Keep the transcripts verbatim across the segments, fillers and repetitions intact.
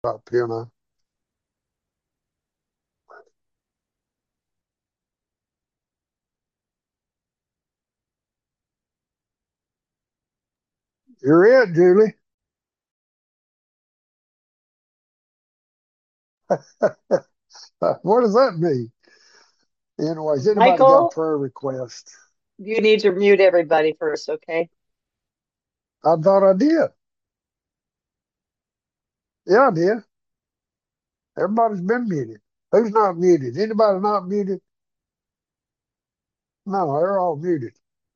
Up here now. You're it, Julie. What does that mean? Anyways, anybody got a Michael, prayer request? you need to mute everybody first, okay? I thought I did. Yeah, I did. Everybody's been muted. Who's not muted? Anybody not muted? No, they're all muted.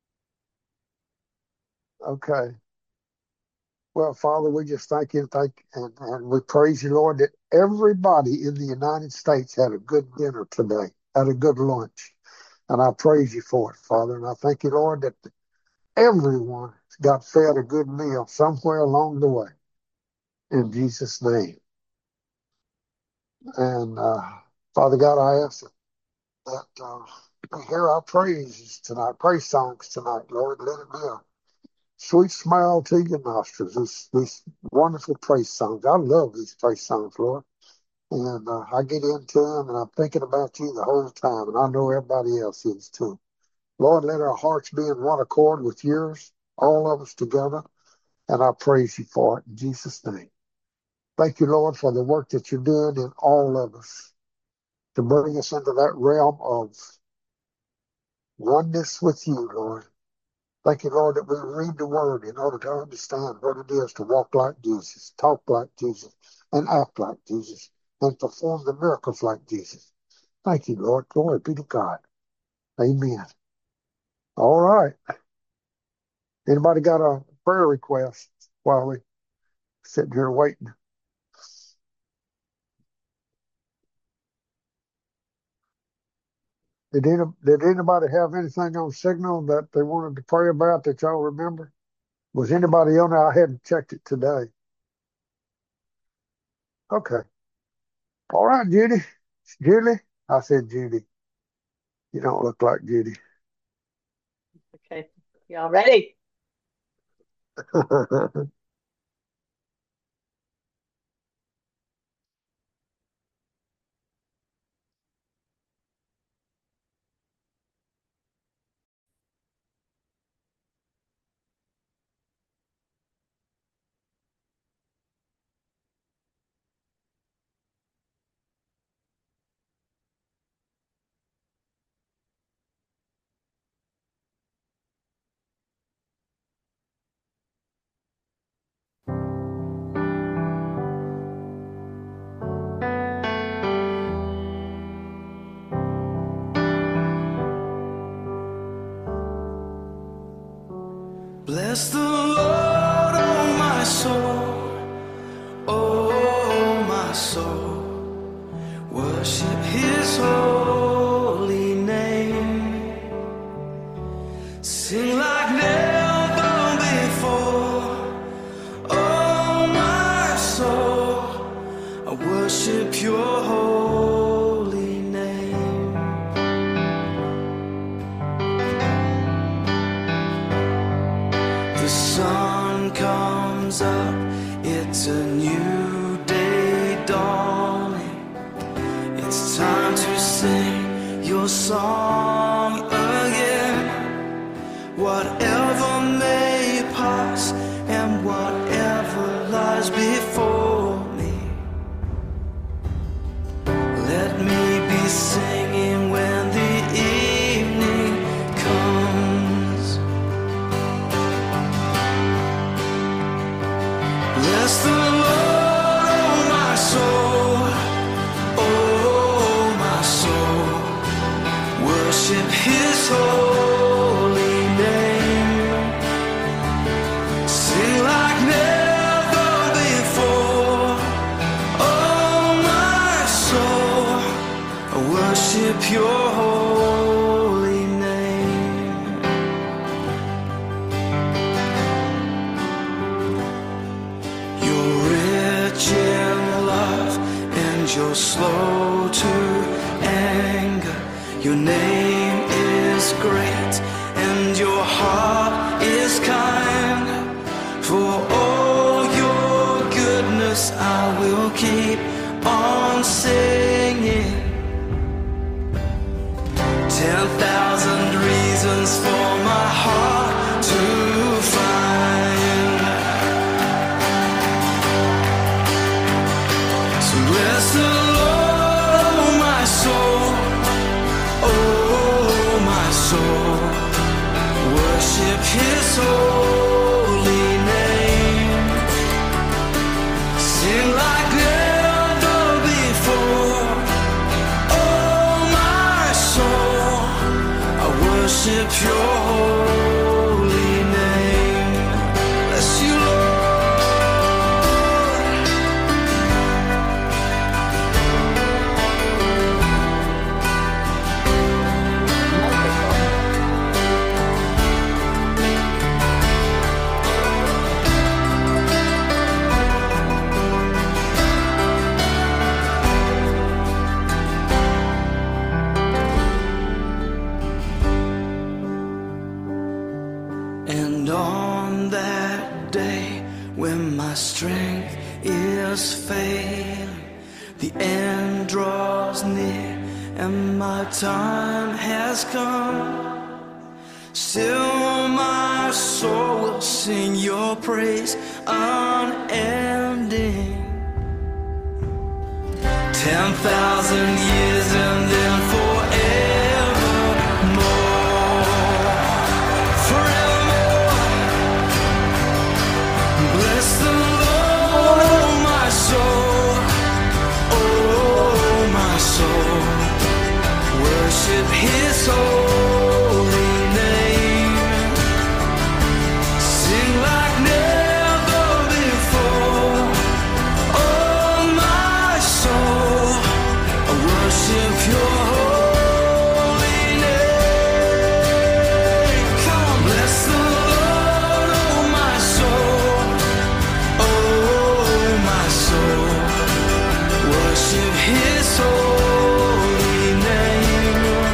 Okay. Well, Father, we just thank you and thank and, and we praise you, Lord, that everybody in the United States had a good dinner today, had a good lunch. And I praise you for it, Father. And I thank you, Lord, that everyone got fed a good meal somewhere along the way. In Jesus' name. And uh, Father God, I ask that uh, we hear our praises tonight, praise songs tonight, Lord. Let it be a sweet smile to your nostrils. These, these wonderful praise songs. I love these praise songs, Lord. And uh, I get into them and I'm thinking about you the whole time. And I know everybody else is too. Lord, let our hearts be in one accord with yours, all of us together. And I praise you for it in Jesus' name. Thank you, Lord, for the work that you're doing in all of us to bring us into that realm of oneness with you, Lord. Thank you, Lord, that we read the word in order to understand what it is to walk like Jesus, talk like Jesus, and act like Jesus, and perform the miracles like Jesus. Thank you, Lord. Glory be to God. Amen. All right. Anybody got a prayer request while we sitting here waiting? Did any, did anybody have anything on Signal that they wanted to pray about that y'all remember? Was anybody on there? I hadn't checked it today. Okay. All right, Judy. Julie? I said Judy. You don't look like Judy. Okay. Y'all ready? Bless the Lord, oh my soul, oh my soul, worship his holy name, sing like never before, oh my soul, I worship your holy name. The sun comes up, it's a new day dawning. It's time to sing your song again. Whatever may pass and whatever lies before me, let me be singing when the evening comes. Bless the Lord, oh my soul, oh my soul, worship his holy name, sing like never before, oh my soul, I worship your holy name. You're rich in love and you're slow to anger. Your name is great and your heart is kind. For all your goodness Jesus, I will keep on singing. Ten thousand reasons for my heart to find. So bless the Lord, oh my soul, oh my soul. Worship His holy name. Sing like never before. Oh my soul, I worship Your holy name. Bless You, Lord. And on that day when my strength is failing, the end draws near and my time has come, still my soul will sing Your praise unending. Ten thousand years and then forevermore, forevermore. Bless the Lord, oh my soul, oh my soul. Worship His holy name. Sing like never before. Oh my soul, I worship Your holy name. Come on, bless the Lord, oh my soul, oh my soul. Worship His holy name.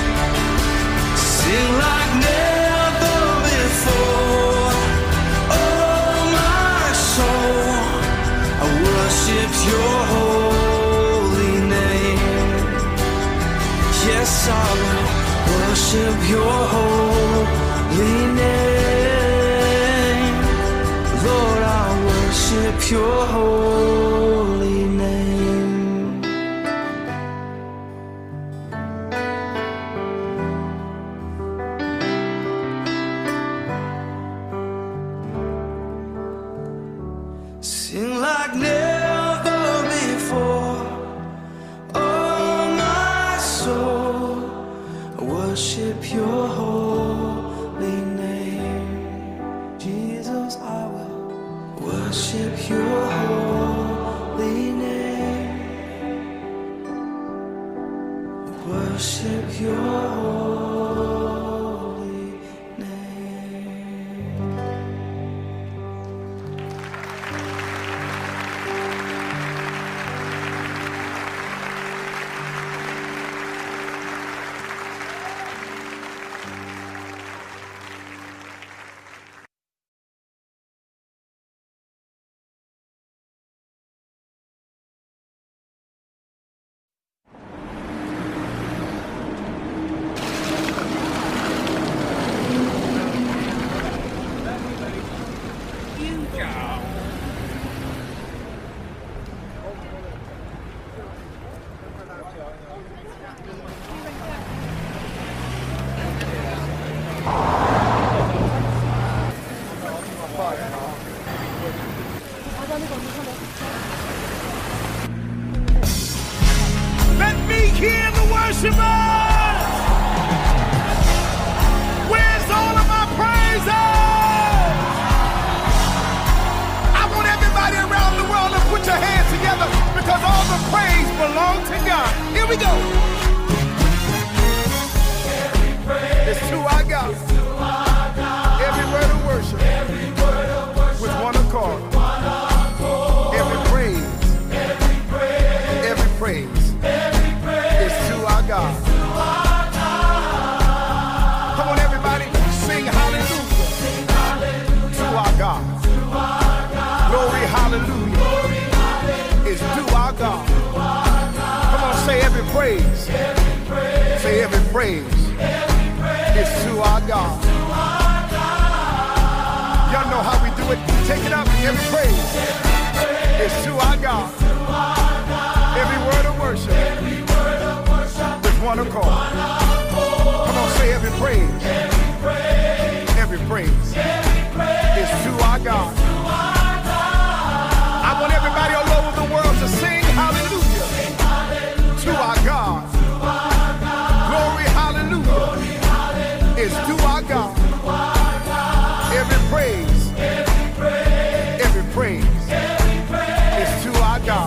Sing like never before. Oh my soul, I worship Your holy name. Yes, I will worship Your holy name. Lord, I worship Your holy name. Sing like never before. Oh my soul, I worship Your holy name. Jesus, I will worship Your holy name. Worship Your holy name. Let me hear the worshipers. Where's all of my praises? I want everybody around the world to put your hands together because all the praise belongs to God. Here we go. It's to our God. Every word of worship. With one accord. Every praise. Every praise. It's to our God. Come on, everybody, sing hallelujah to our God. Glory, hallelujah. God. Come on, say every praise. Say every praise. It's to our God. Y'all know how we do it. Take it up. Every praise. It's to our God. Every word of worship. With one accord. Come on, say every praise. Every praise. It's to our God. I want everybody all over the world to sing hallelujah to our God. Glory, hallelujah. It's to our God. Every praise, every praise is to our God.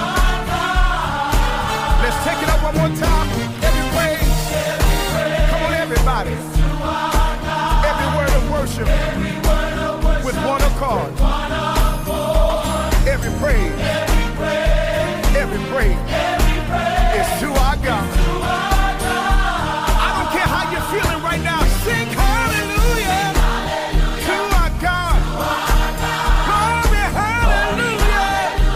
Let's take it up one more time. Every praise. Come on, everybody. Every word of worship with one accord. Every praise, every praise is to our God. I don't care how you're feeling right now. Sing hallelujah to our God. Glory, hallelujah.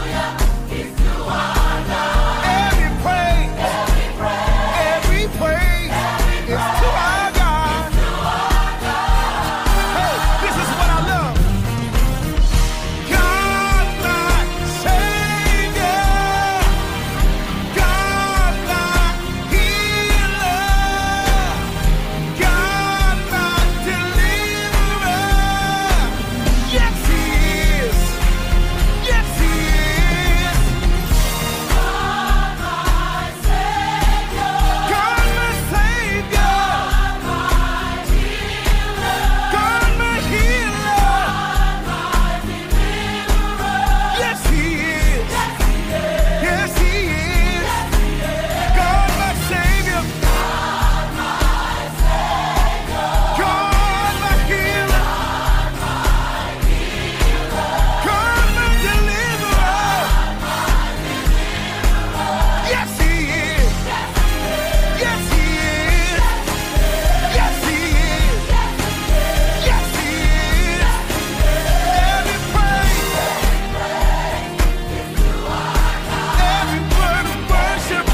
Every praise, every praise is to our God. Hey, this is what I love. God, my Savior. God, my healer. God, my deliverer. Yes, He is. Yes, He is. God, my Savior. God, my Savior. God, my healer. Yes, He is. Yes, He is. God, my Savior. God, my healer. God, my deliverer. Yes, He is. Yes, He is. Yes, He is. Yes, He is. Every praise, every word of worship,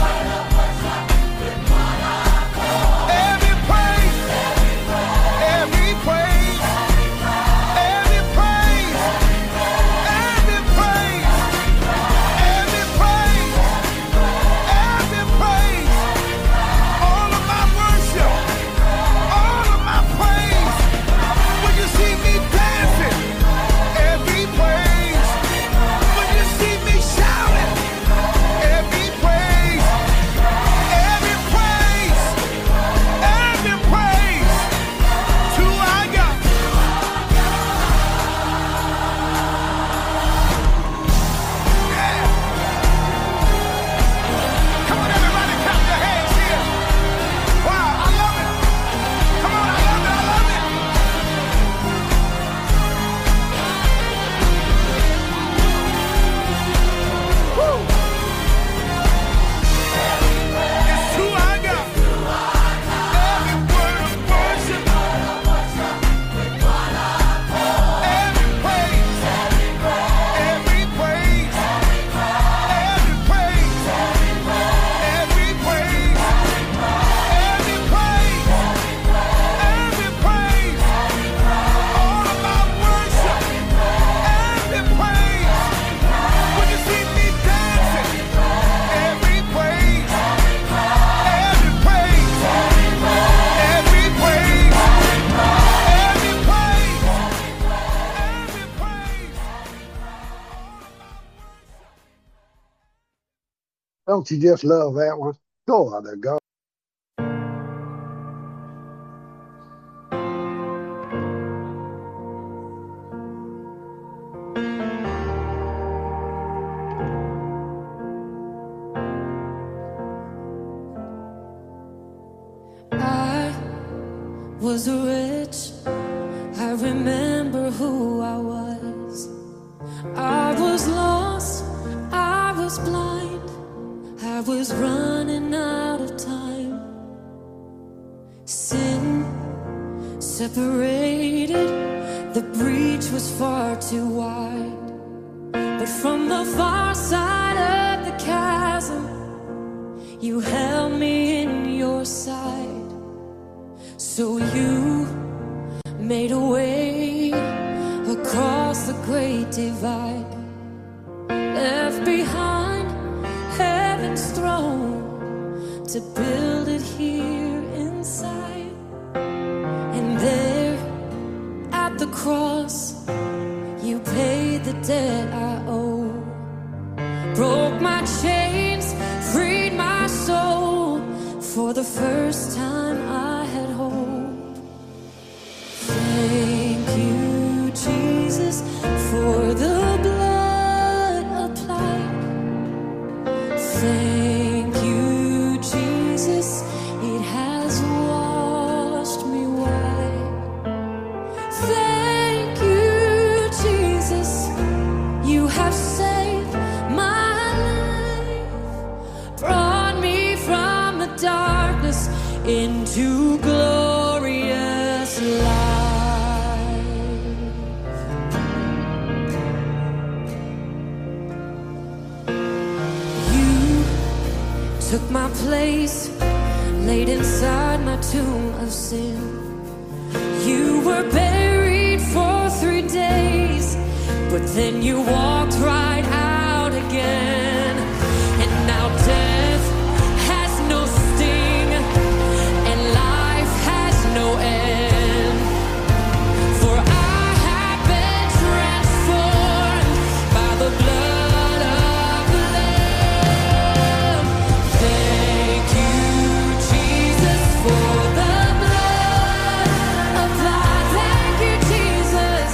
every praise, every praise, every praise, every praise, every praise, every praise, all of my worship, all of my praise. When you see me dancing, every praise. When you see me shouting, every praise, every praise, every praise to our God. Yeah. Come on, everybody, clap your hands here. Wow, I love it. Come on, I love it, I love it. Woo. It's to our God. Every word of worship. Every praise. Every praise. Every praise. Every praise. Every praise. Every praise. All of my worship. Every praise. When you see me dancing, every praise. Every praise. Every praise. Every praise. Every praise. Don't you just love that one? Go on there, go. I was rich. I remember who I was. I was lost. I was blind. I was running out of time. Sin separated. The breach was far too wide. But from the far side of the broke my chains, freed my soul. For the first time I had hope. Thank you, Jesus, for the blood applied. Thank you, Jesus, it has washed me white. Thank you, Jesus, you have saved my life, brought me from the darkness into glorious light. You took my place, laid inside my tomb of sin. You were buried for three days, but then you walked right out again. And now death has no sting, and life has no end. For I have been transformed by the blood of the Lamb. Thank you, Jesus, for the blood applied. Thank you, Jesus.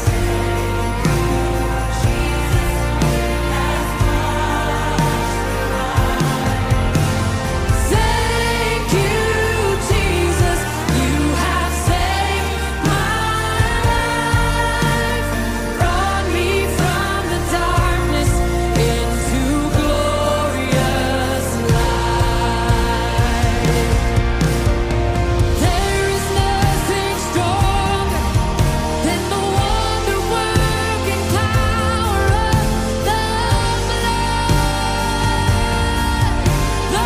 Thank you, Jesus, you have saved my life, brought me from the darkness into glorious light. There is nothing stronger than the wonder-working power of the blood. The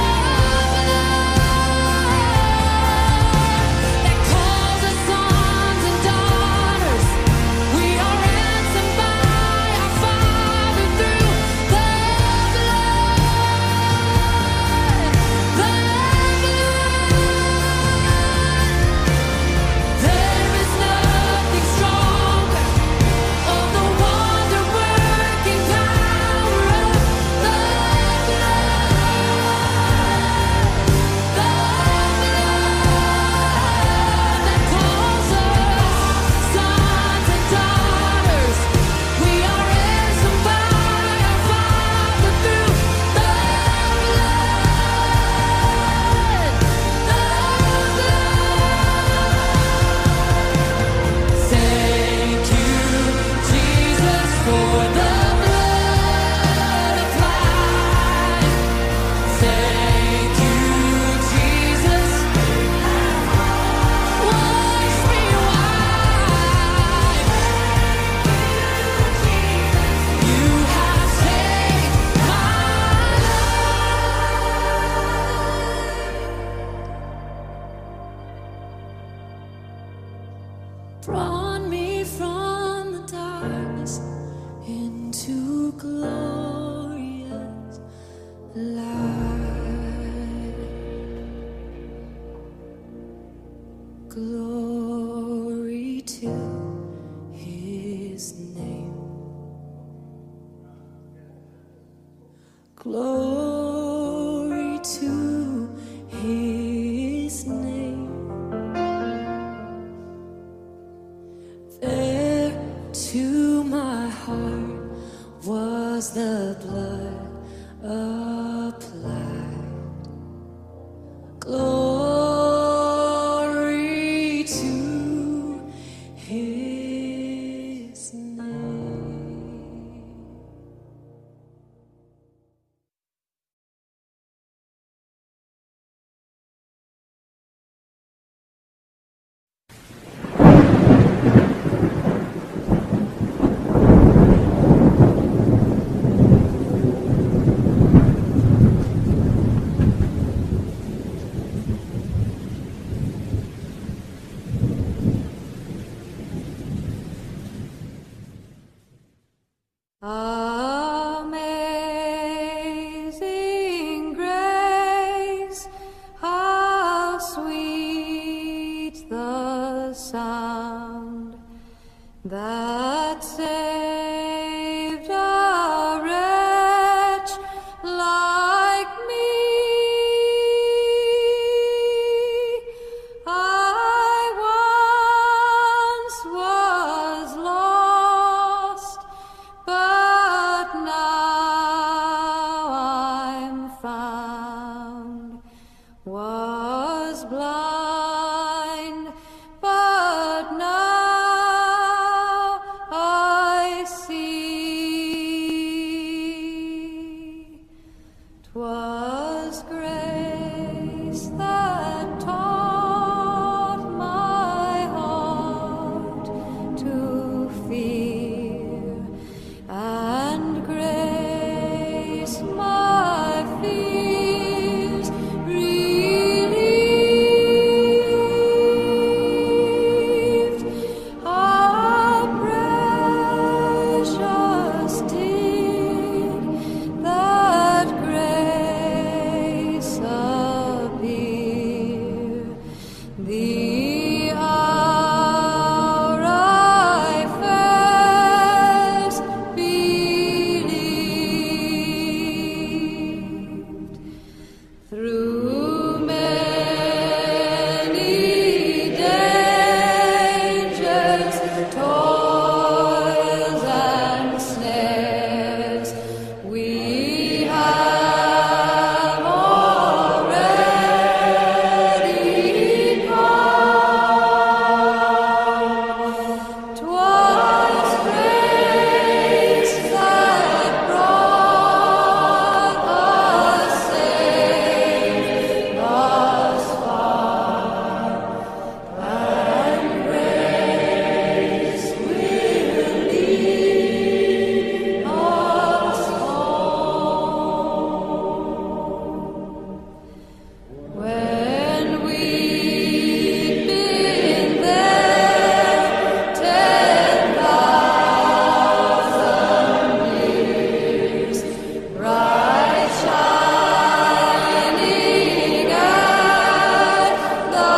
blood that calls us sons and daughters. We are ransomed by our Father through the blood. The blood. There is nothing stronger. Oh, the wonder-working power of the blood. The blood that calls us sons and daughters. We are ransomed by our Father through the blood. Thank you, Jesus, for the blood applied. Thank you, Jesus, wash me white. You have saved my life, brought me from the darkness into glorious light. Glory to his name. Glory to his name. There to my heart was the blood applied. Glory to his name. 'Twas grace that taught my heart to fear, and grace my fears relieved. How precious did that grace appear, the hour I first believed. Through many dangers, toils, and snares, we have already come. 'Twas grace that brought us safe thus far, and grace will lead us home. When we've been there ten thousand years, bright shining as the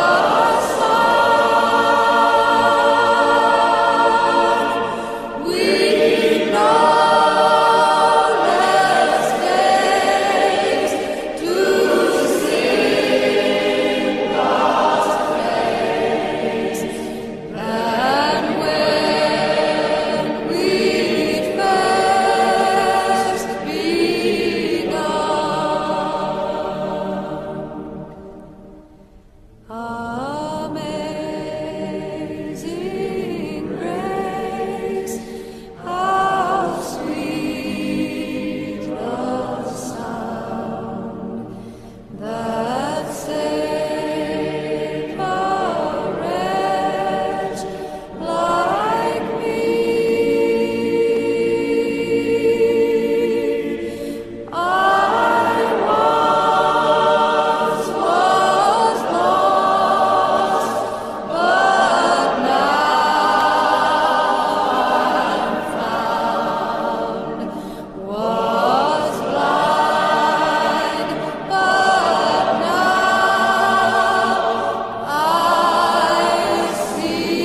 sun, we no less days to sing God's praise than when we first begun. Amazing grace, how sweet the sound that saved a wretch like me. I once was lost, but now I'm found. Was blind, but now I see.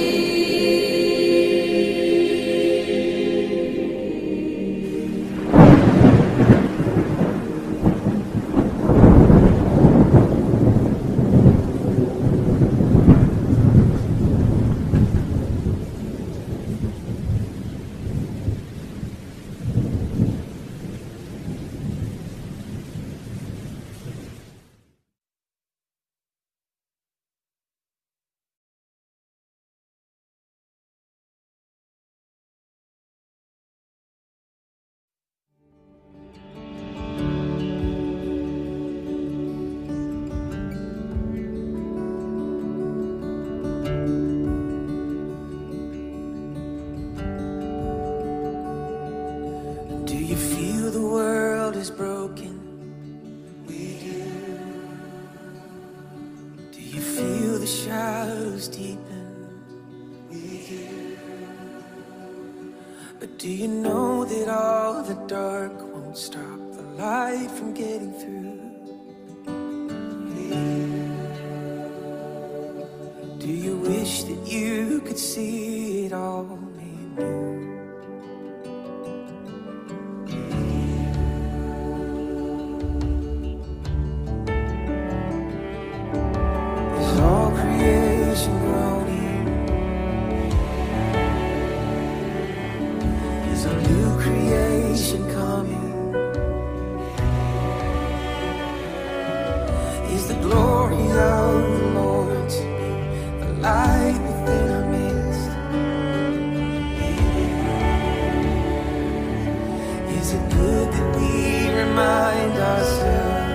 Do you feel the world is broken? We do. Do you feel the shadows deepen? We do. But do you know that all the dark won't stop the light from getting through? We do. Do you wish that you could see it all made new? Is all creation groaning? Is a new creation coming? Is the glory of the Lord to be the light within our midst? Is it good that we remind ourselves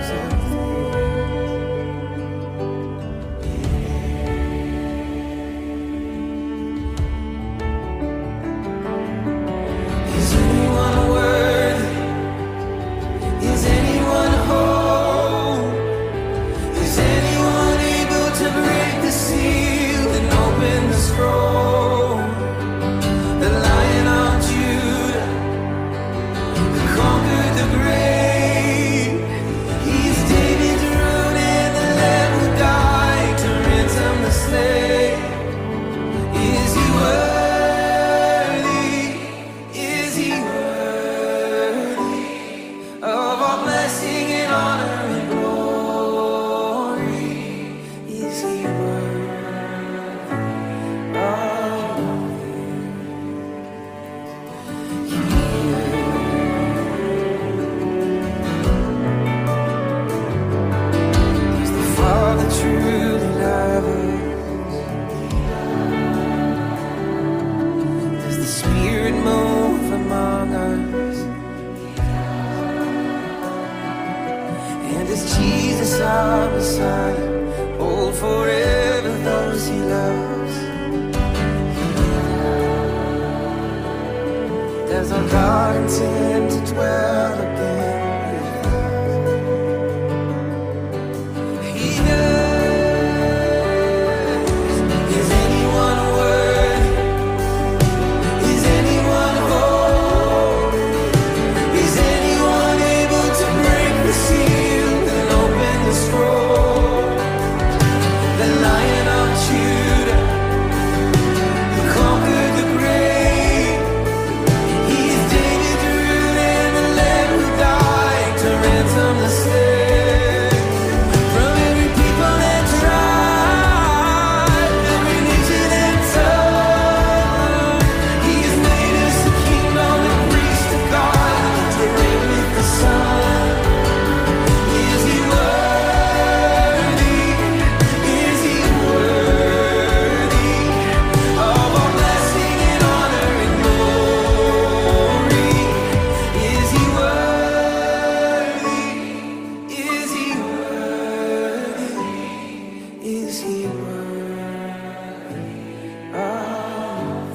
And as Jesus our Messiah, hold forever those he loves. Does our God intend to dwell again with us? He does. Is anyone worthy? Is anyone whole? Is anyone able to break the seal and open the scroll? The Lion of Judah, who conquered the grave, he is David's root and the Lamb who died to ransom the slave. From every people and tribe, every nation and tongue, he has made us a kingdom and priest of God to reign with the Son. Is he worthy? Is he worthy of all blessing and honor and glory? Is he worthy? Is he worthy? Is he worthy of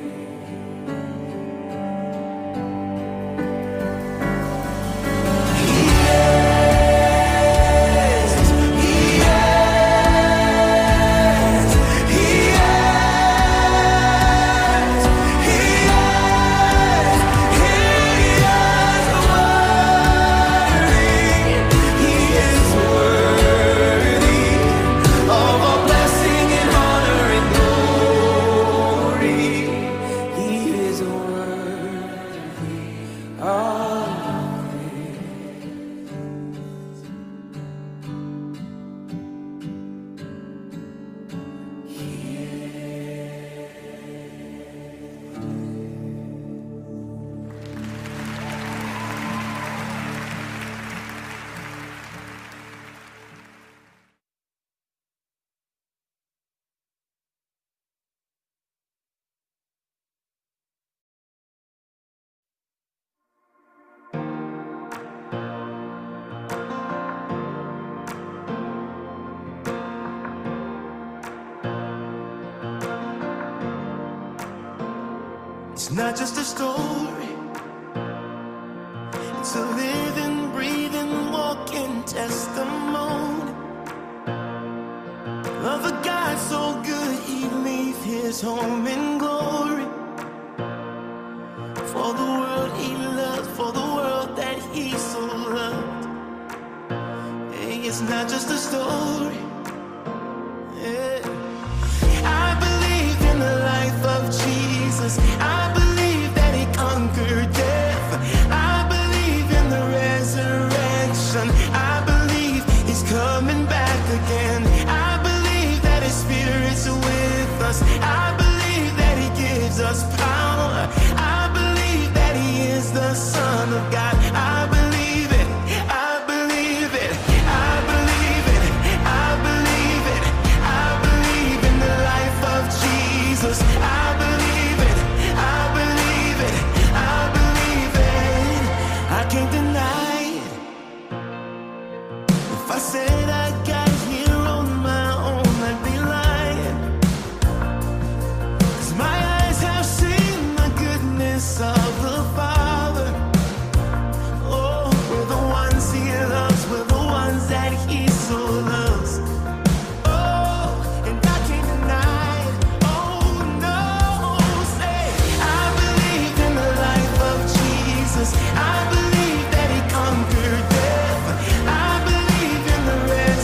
It's not just a story, it's a living, breathing, walking testimony of a God so good he'd leave his home in glory for the world he loved, for the world that he so loved. Hey, it's not just a story. Yeah. I believe in the life of Jesus. I believe that he conquered death. I believe in the resurrection. I believe he's coming back again. I believe that his spirit's with us. I believe that he gives us power. I believe that he is the Son of God. I believe it. I believe it. I believe it. I believe it. I believe in the life of Jesus. I believe it. I believe it. I believe it. I can't deny it. If I said I got here on my own, I'd be lying. 'Cause my eyes have seen the goodness of the Father. Oh, we're the ones he loves. We're the ones that he so loves. Oh, and I can't deny it. Oh, no. Say, I believe in the life of Jesus. I believe that he conquered death. I believe in the resurrection.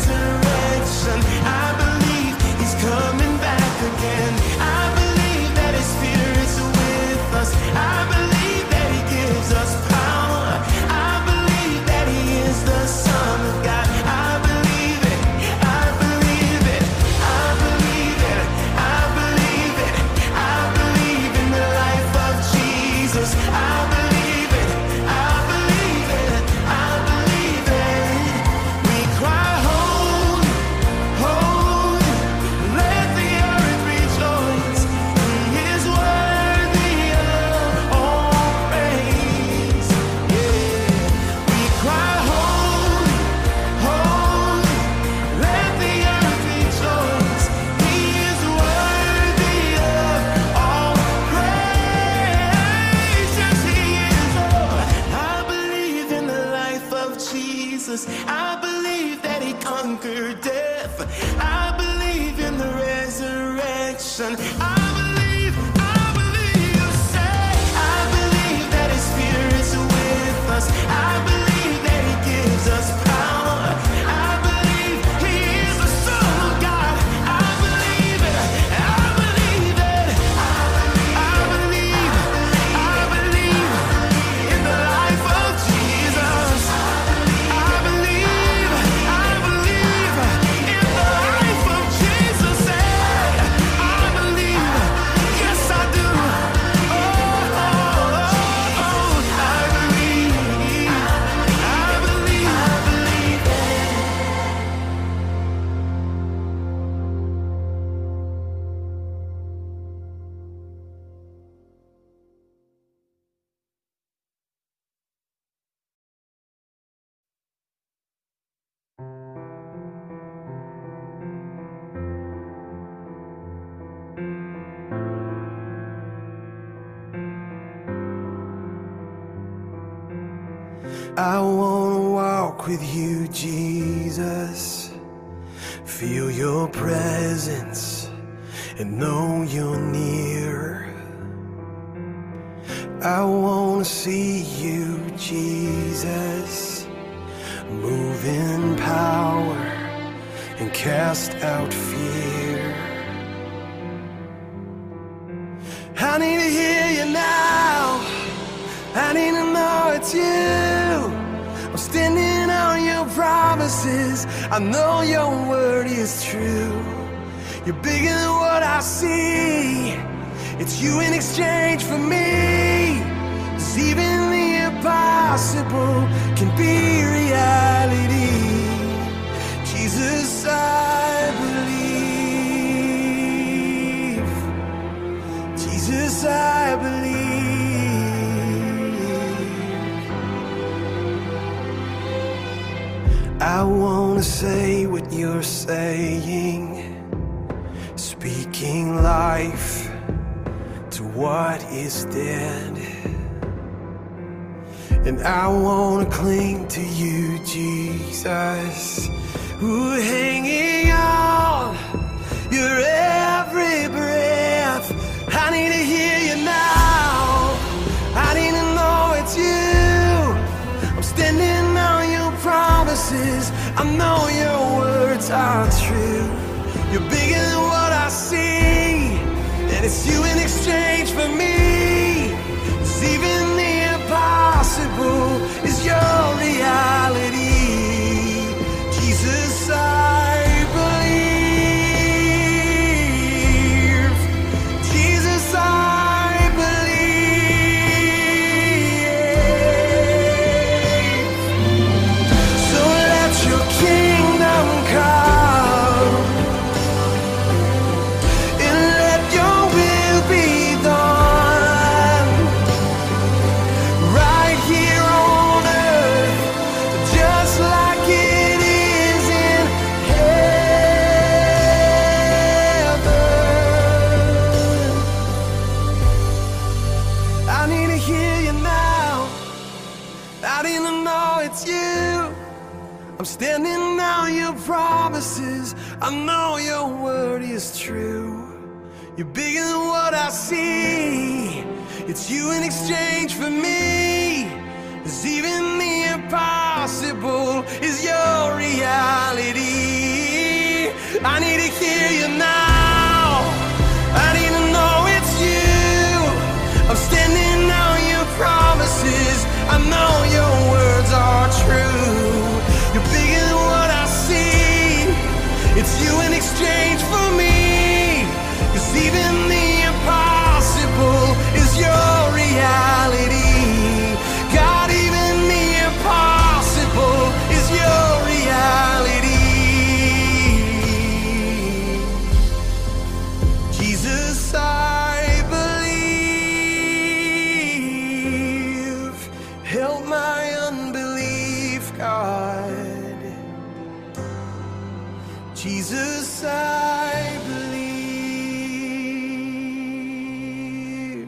I believe that he conquered death. I believe in the resurrection. I believe, I believe, say, I believe that his spirit's with us. I believe that he gives us power. I believe he is the Son of God. I believe it. I believe it. I believe, I believe in the life of Jesus. I believe, I believe in the life of Jesus. Hey, I believe, yes I do. Oh, oh, oh, oh, I believe, I believe, I believe. I wanna walk with you, Jesus. Feel your presence and know you're near. I wanna see you, Jesus. Move in power and cast out fear. I need to hear you now. I need to know it's you. I'm standing on your promises. I know your word is true. You're bigger than what I see. It's you in exchange for me. 'Cause even the impossible can be reality. Jesus, I believe. Jesus, I believe. I wanna say what you're saying, speaking life to what is dead. And I wanna cling to you, Jesus. Ooh, hanging on your every breath. I need to hear you now. I need to know it's you. I'm standing on your promises. I know your words are true. You're bigger than what I see, and it's you in exchange for me. 'Cause even the impossible is your reality. Jesus, I believe. Jesus, I believe. So let your kingdom come, and let your will be done, right here on earth, just like it is in heaven. I need to hear you now. I need to know it's you. I'm standing on your promises. I know your word is true. You're bigger than what I see. It's you in exchange for me. 'Cause even the impossible is your reality. I need to hear you now. I need to know it's you. I'm standing on your promises. I know your words are true. You're bigger than what I see. It's you in exchange for me. 'Cause even the impossible is your reality. God, even the impossible is your reality. Jesus, I believe. Help my unbelief, God. Jesus, I believe.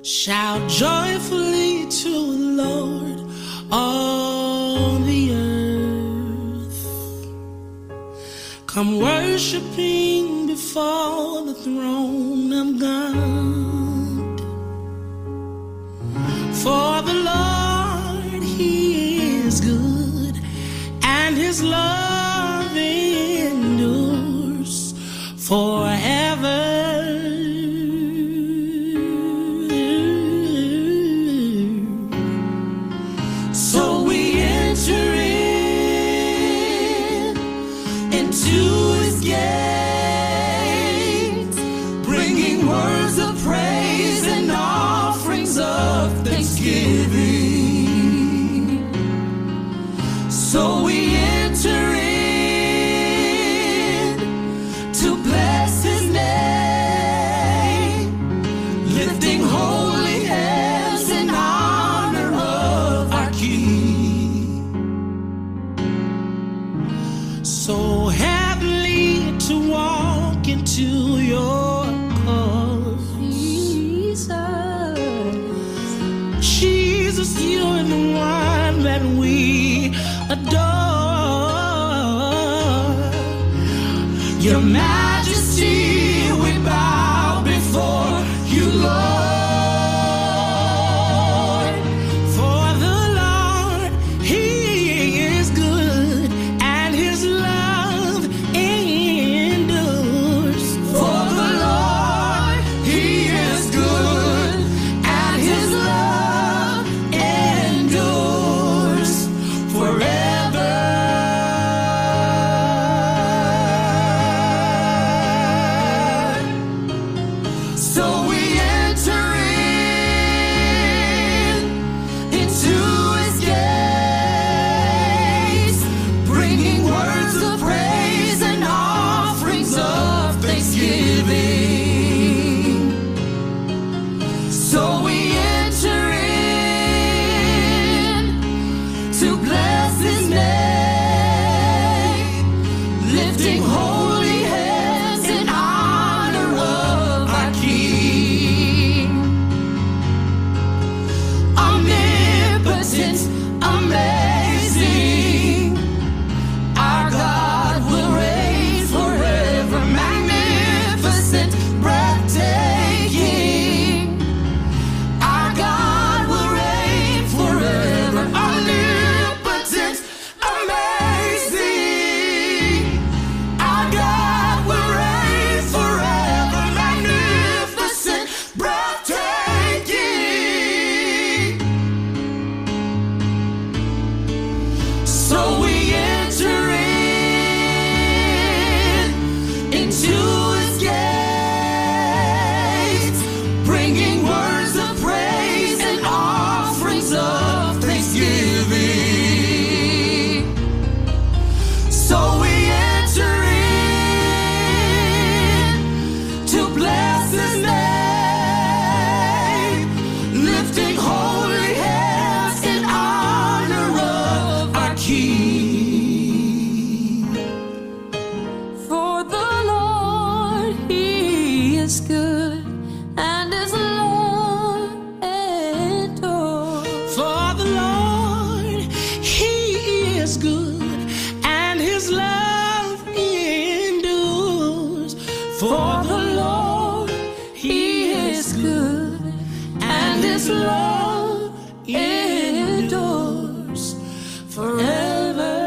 Shout joyfully to the Lord, all the earth. Come worshiping before the throne of God. For the Lord, He is good, and His love endures forever. So we enter in into His gates, bringing words of praise and offerings of thanksgiving. So we enter in to bless His name, lifting holy hands in honor of our King. So heavenly to walk into your cause, Jesus. Jesus, you're the one that we adore. Your Majesty, we bow before you, Lord. For the Lord, He is good, and His love endures. For the Lord, He is good, and His love endures forever. So we enter in into His gates, bringing words of praise and offerings of thanksgiving. So we enter in to bless His name, lifting holy hands in honor of our King. Omnipotent, amazing, our God will reign forever. Magnificent, breathtaking, our God will reign forever. Omnipotent, amazing, our God will reign forever. Magnificent, breathtaking. So we enter in into His gates, bringing words of praise and offerings of thanksgiving. So we enter in to bless His name, lifting holy hands in honor of our King. For the Lord, He is good, and His love endures. For the Lord, He is good, and His love endures. For the Lord, He is good, and His love endures forever.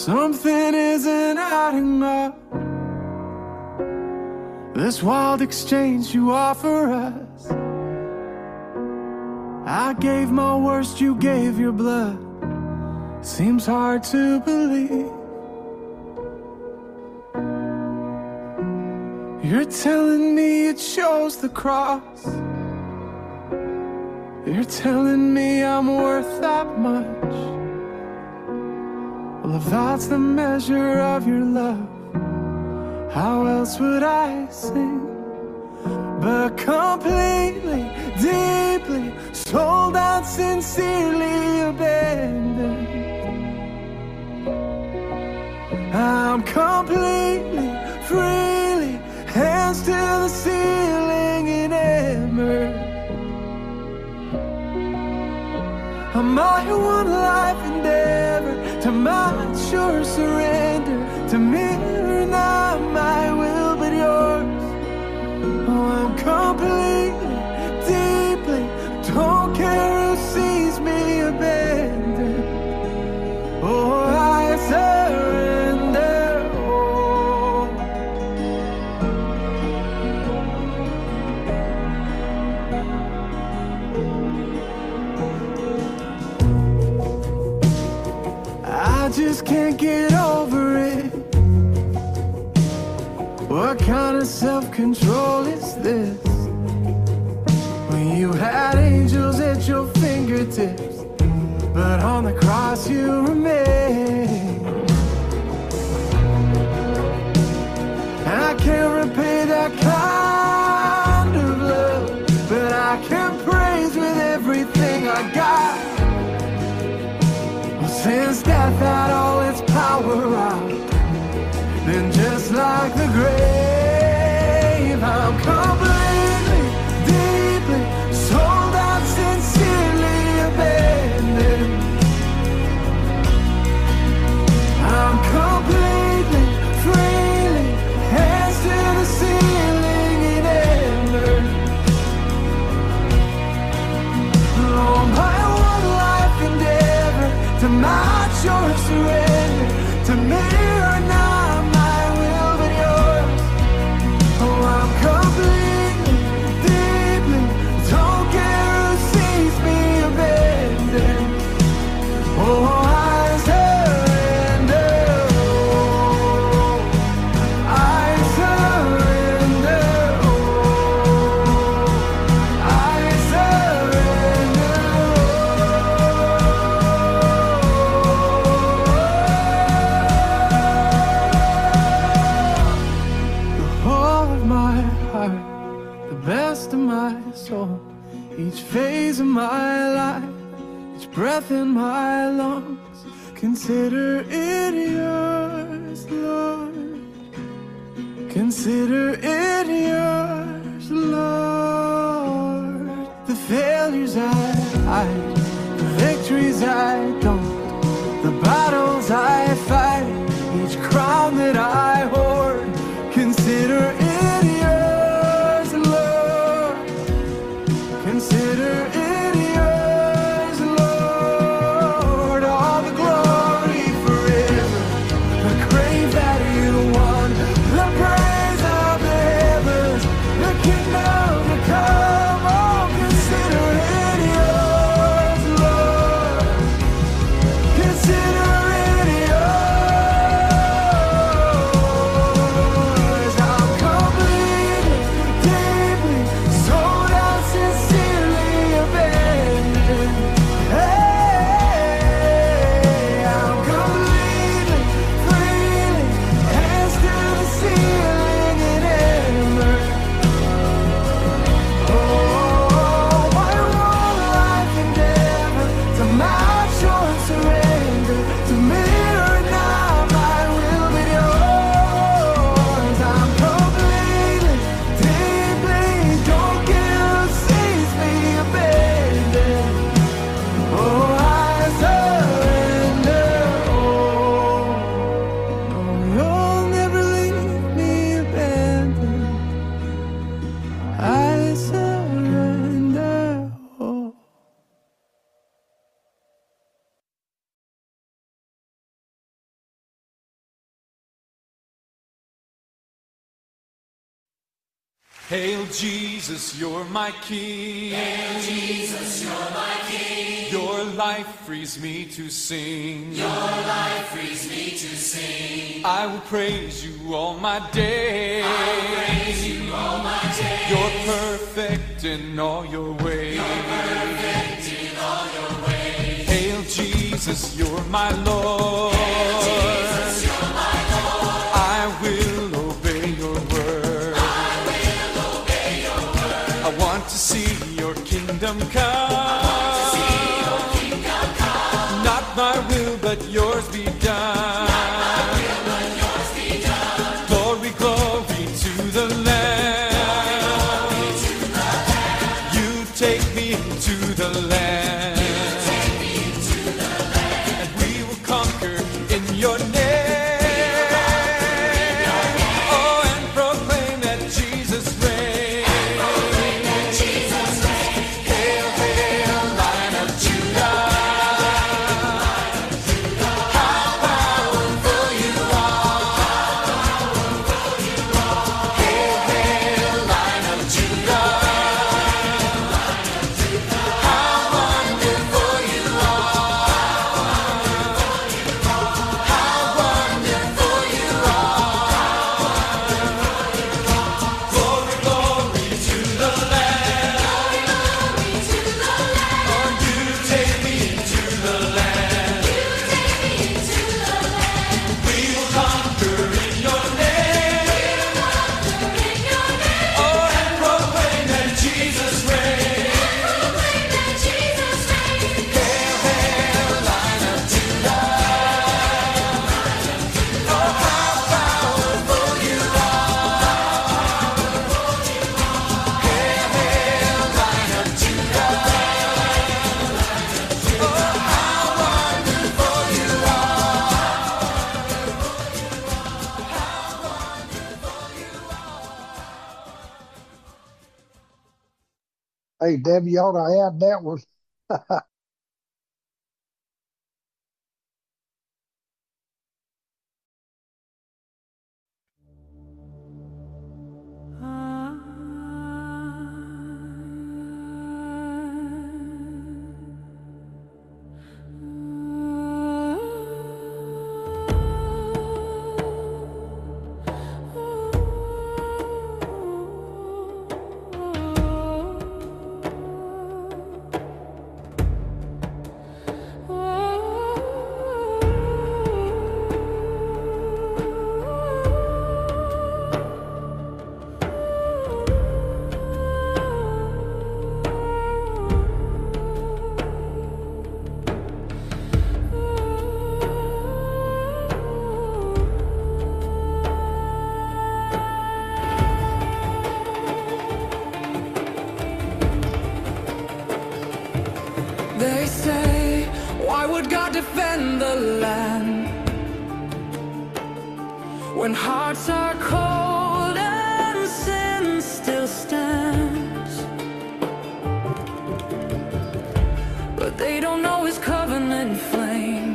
Something isn't adding up. This wild exchange you offer us. I gave my worst, you gave your blood. Seems hard to believe. You're telling me it shows the cross. You're telling me I'm worth that much. Well, if that's the measure of your love, how else would I sing? But completely, deeply, sold out, sincerely abandoned. I'm completely, freely, hands to the ceiling enamored. My one life endeavor to match your surrender, to mirror not my will but yours. Oh, I'm completely, deeply, don't care who sees me abandoned. Oh, I surrender. Oh. I just can't get over it. What kind of self-control is this? When you had angels at your fingertips, but on the cross you remain. And I can't repay that kind of love, but I can praise with everything I got. Since death had all its power out, then just like the grave, I'm completely, deeply, sold out, sincerely abandoned. I'm completely, freely, hands to the ceiling enamored. Oh, my one life endeavor to match your surrender, to mirror not my will but yours. Oh, I'm completely, deeply, don't care who sees me abandoned. Oh, I surrender. Oh, I surrender. Oh, I surrender. The best of my soul, each phase of my life, each breath in my lungs, consider it yours, Lord. Consider it yours, Lord. The failures I hide, the victories I don't, the battles I fight, each crown that I hoard, consider it yours, Lord. Consider it yours, Lord. All the glory forever, the grave that you won, the praise of the heavens, the kingdom to come. Oh, consider it yours, Lord. Consider it yours. Hail Jesus, you're my King. Hail Jesus, you're my King. Your life frees me to sing. Your life frees me to sing. I will praise you all my days. I will praise you all my days. You're perfect in all your ways. You're perfect in all your ways. Hail Jesus, you're my Lord. Hail Jesus, you're my Lord. I will obey your word. I will obey your word. I want to see your kingdom come. I want to see your kingdom come. Not my will, but yours be done. Not my will, but yours be done. Glory, glory to the Lamb. Glory, glory to the Lamb. You take me into the land. You take me into the land. And we will conquer in your name. Hey, Debbie, you ought to add that one. They say, why would God defend the land when hearts are cold and sin still stands? But they don't know his covenant flame.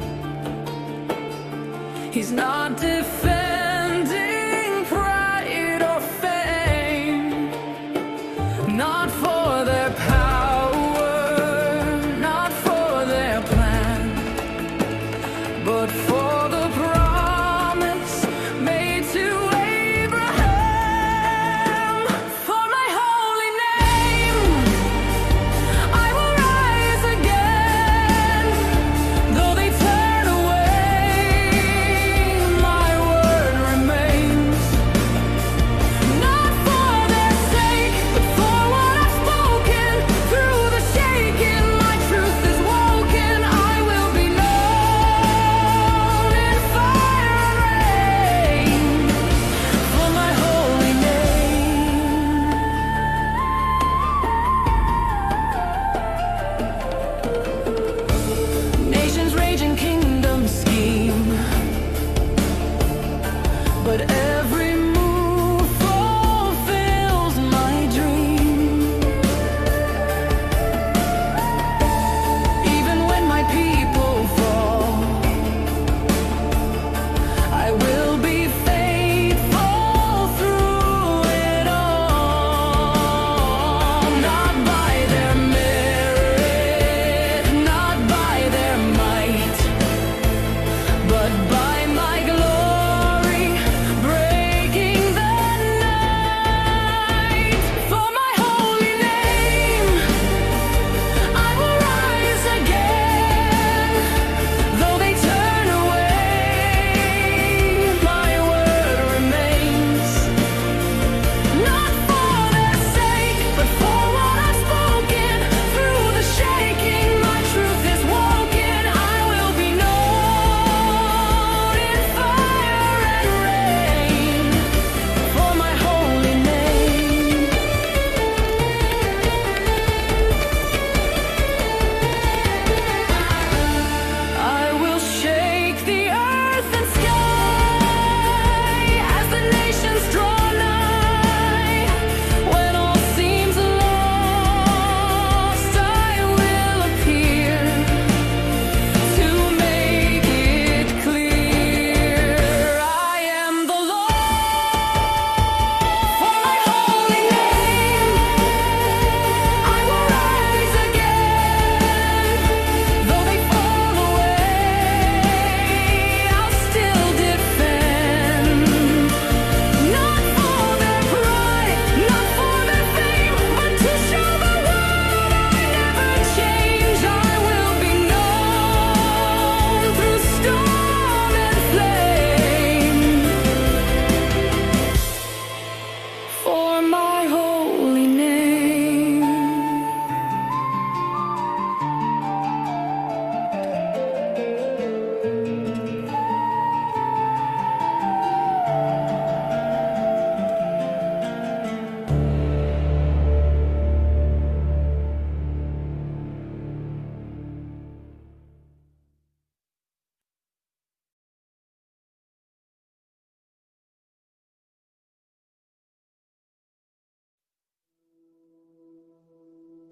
He's not defending pride or fame, not for their power, but for the promise made to Abraham.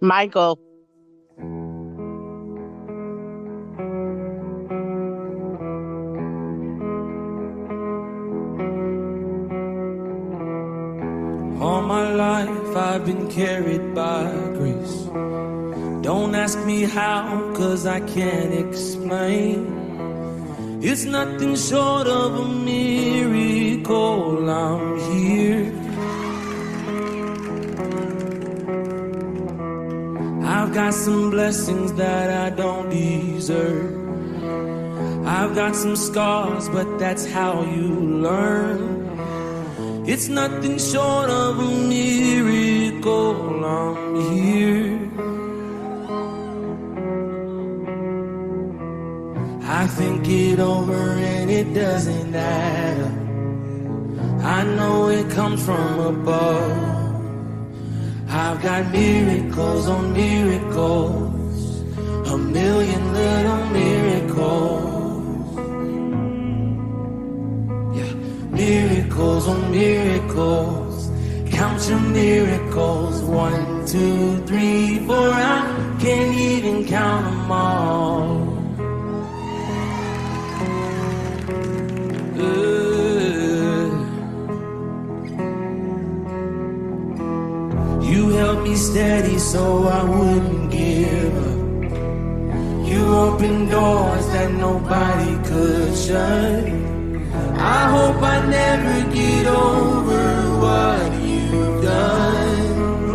Michael. All my life I've been carried by grace. Don't ask me how, cause I can't explain. It's nothing short of a miracle. I'm here. I've got some blessings that I don't deserve. I've got some scars, but that's how you learn. It's nothing short of a miracle. I'm here. I think it over and it doesn't add up. I know it comes from above. I've got miracles on miracles, a million little miracles. Yeah, miracles on miracles. Count your miracles. One, two, three, four. I can't even count them all. You held me steady so I wouldn't give up. You opened doors that nobody could shut. I hope I never get over what you've done.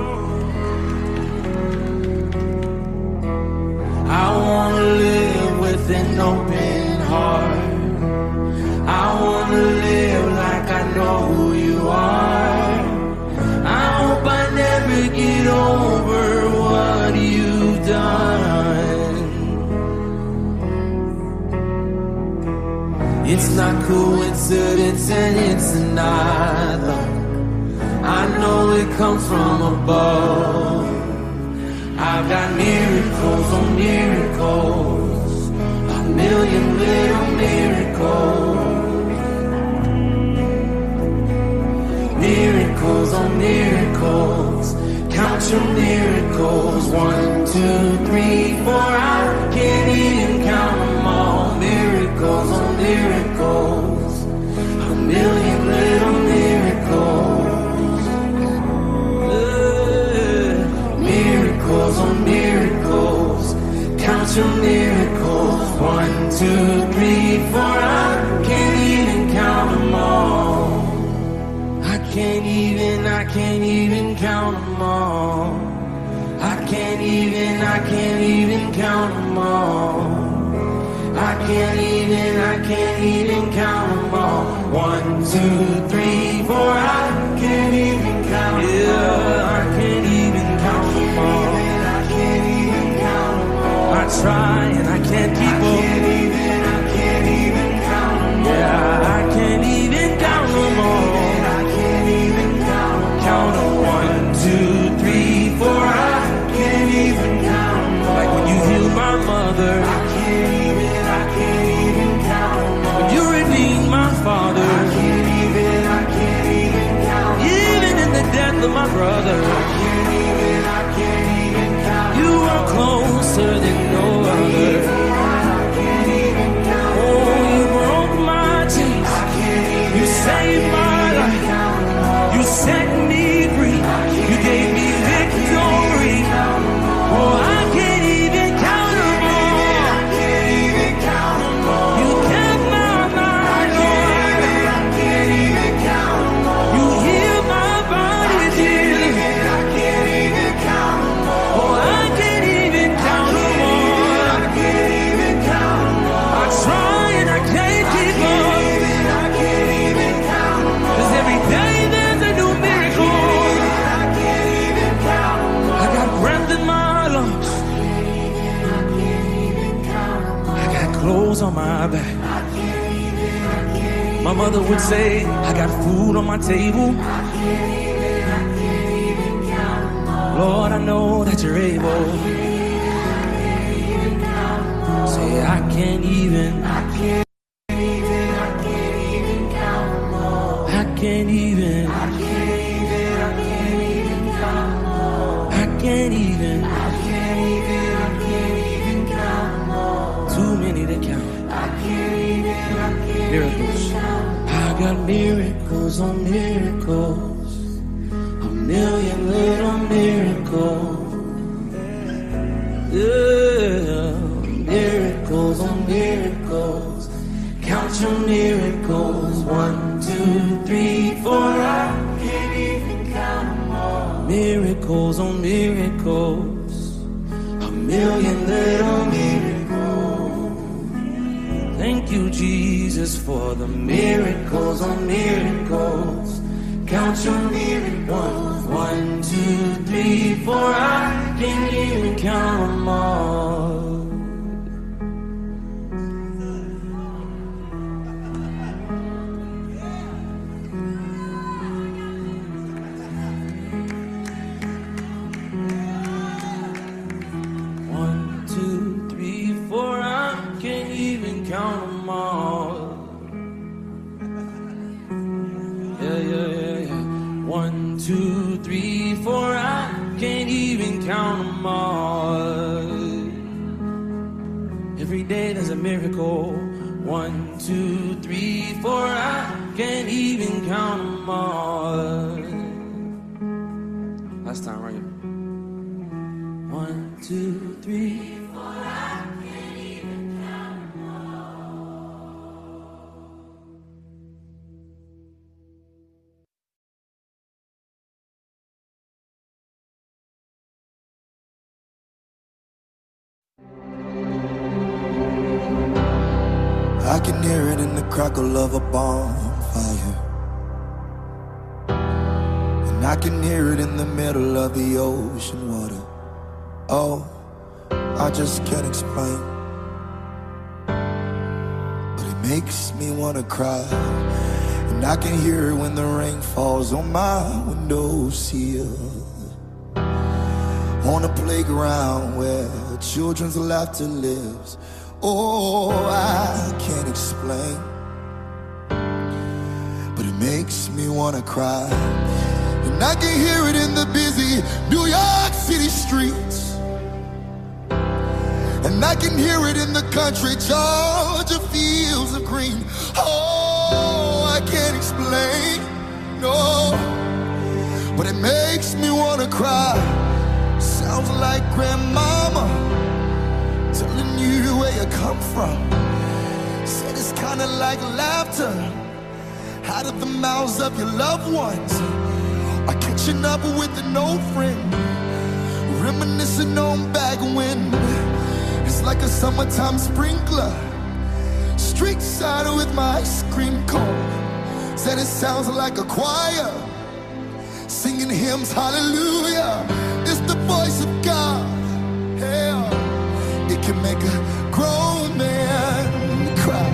I wanna live with an open heart. I wanna live like I know who you are. I hope I never get over what you've done. It's not coincidence and it's not luck. I know it comes from above. I've got miracles on miracles, a million little miracles. Miracles on miracles, count your miracles. One, two, three, four. I can't even count them all. Miracles on miracles, a million little miracles. Uh, miracles on miracles, count your miracles. One, two, three, four. I can't even count them all. I can't even, I can't even count them all. I can't even, I can't even count them all. I can't even, I can't even count them all. One, two, three, four. I can't even count them all. Yeah, I can't even count them all. I can't even count them all. I try and I can't keep up. I can't even, I can't even count them all. Yeah, I can't even count them all. Count them. One, two, three, four. I can't even count them all. Like when you healed my mother. I can't even, I can't even count them all. When you redeemed my father. I can't even, I can't even count them all. Even in the death of my brother. I can't even, I can't even count them all. You are closer than no other. I can't even count them all. Oh, you broke my chains. I can't even, you saved my life. You set me free. You gave me victory. Oh, I can't even count them all. I can't even count them all. You kept my mind, Lord. I can't even count them all. You healed my body, dear. I can't even count them all. Oh, I can't even count them all. I can't even count them all. I try and I can't keep up. I can't even count them all. 'Cause every day there's a new miracle. I can't even count them all. I got breath in my lungs. I got clothes on my back. My mother would say, I got food on my table. Lord, I know that you're able. Say, I can't even. I can't even. I can't even count them all. I can't even. I can't even. I can't even count them all. I can't even. miracles. I got miracles on miracles, a million little miracles. Yeah, miracles on miracles. Count your miracles. One, two, three, four. I can't even count them all. Miracles on miracles, a million little miracles. Thank you, Jesus, for the miracles on miracles. Count your miracles. One, two, three, four. I can't even count them all. One, two, three, four. I can't even count them all. Yeah, yeah, yeah, yeah. One, two, three, four. I can't even count them all. Every day there's a miracle. One, two, three, four. I can't even count them all. Last time, right here. One, two, three, four. I can't even count them all. I can hear it in the crackle of a bonfire, and I can hear it in the middle of the ocean water. Oh, I just can't explain, but it makes me wanna cry. And I can hear it when the rain falls on my windowsill, on a playground where children's laughter lives. Oh, I can't explain, but it makes me wanna cry. And I can hear it in the busy New York City streets, and I can hear it in the country Georgia fields of green. Oh, I can't explain, no, but it makes me wanna cry. Sounds like grandmama telling you where you come from. Said it's kinda like laughter out of the mouths of your loved ones, or catching up with an old friend, reminiscing on back when. It's like a summertime sprinkler, street side with my ice cream cone. Said it sounds like a choir singing hymns, hallelujah. It's the voice of God. Hell, it can make a grown man cry.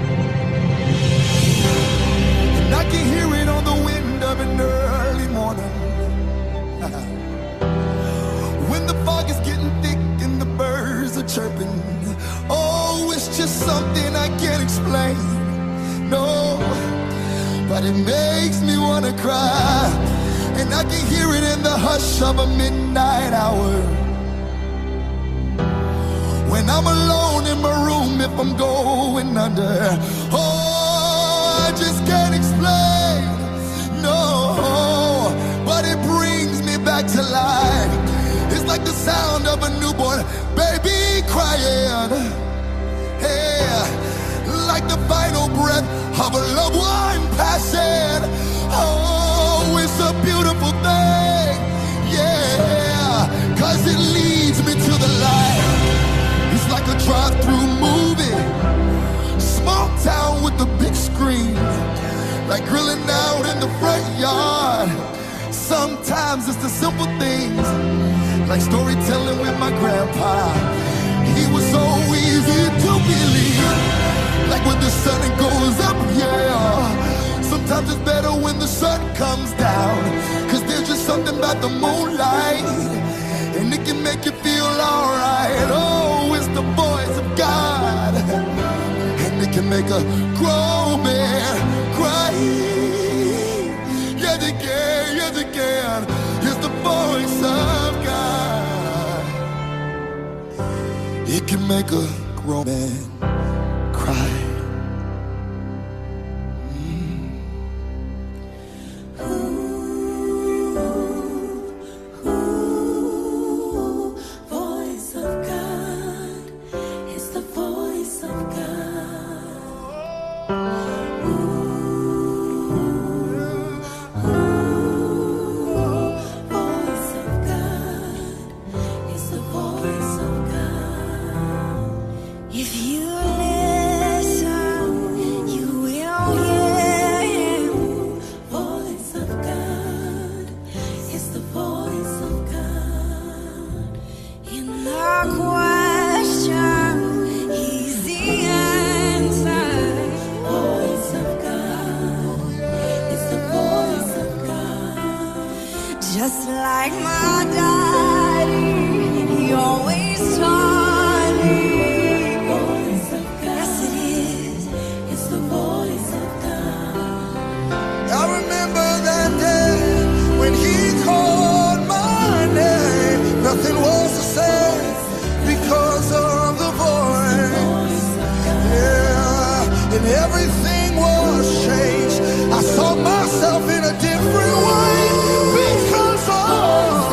And I can hear it on the wind of an early morning, when the fog is getting thick and the birds are chirping. Oh, it's just something I can't explain, no, but it makes me wanna cry. And I can hear it in the hush of a midnight hour, when I'm alone in my room if I'm going under. Oh, I just can't explain, no, but it brings me back to life. It's like the sound of a newborn baby crying. Hey, like the final breath of a loved one passing. Oh, it's a beautiful thing, yeah, cause it leads me to the light. It's like a drive-through movie, small town with the big screen, like grilling out in the front yard. Sometimes it's the simple things, like storytelling with my grandpa. He was so easy to believe, like when the sun goes up, yeah. Sometimes it's better when the sun comes down, cause there's just something about the moonlight, and it can make you feel alright. Oh, it's the voice of God, and it can make a grown man cry. Yet again, yet again, it's the voice of God. It can make a grown man cry. Just like my daddy, he always taught me. Yes, it is. It's the voice of God. I remember that day when he called my name. Nothing was the same because of the voice. Yeah, and everything was changed. I saw myself in a different way because of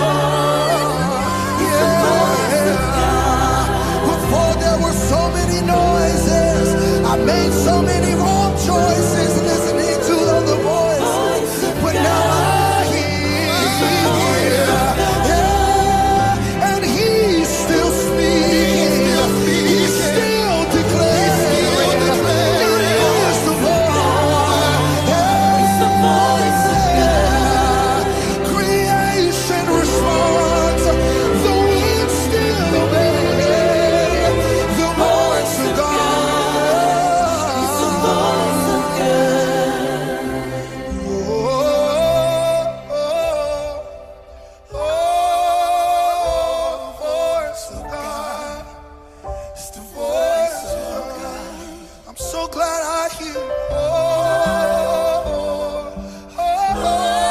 yeah. Before there were so many noises, I made so many wrong choices listening to the voice. But now I hear, yeah, and he's still speaking. He's still declaring. It is the voice. It's the voice of God. Creation responds. The wind still obeys. The voice of God. It's the voice of God. Oh, oh, oh, voice of God. It's the voice of God. I'm so glad I hear. Oh, oh, oh,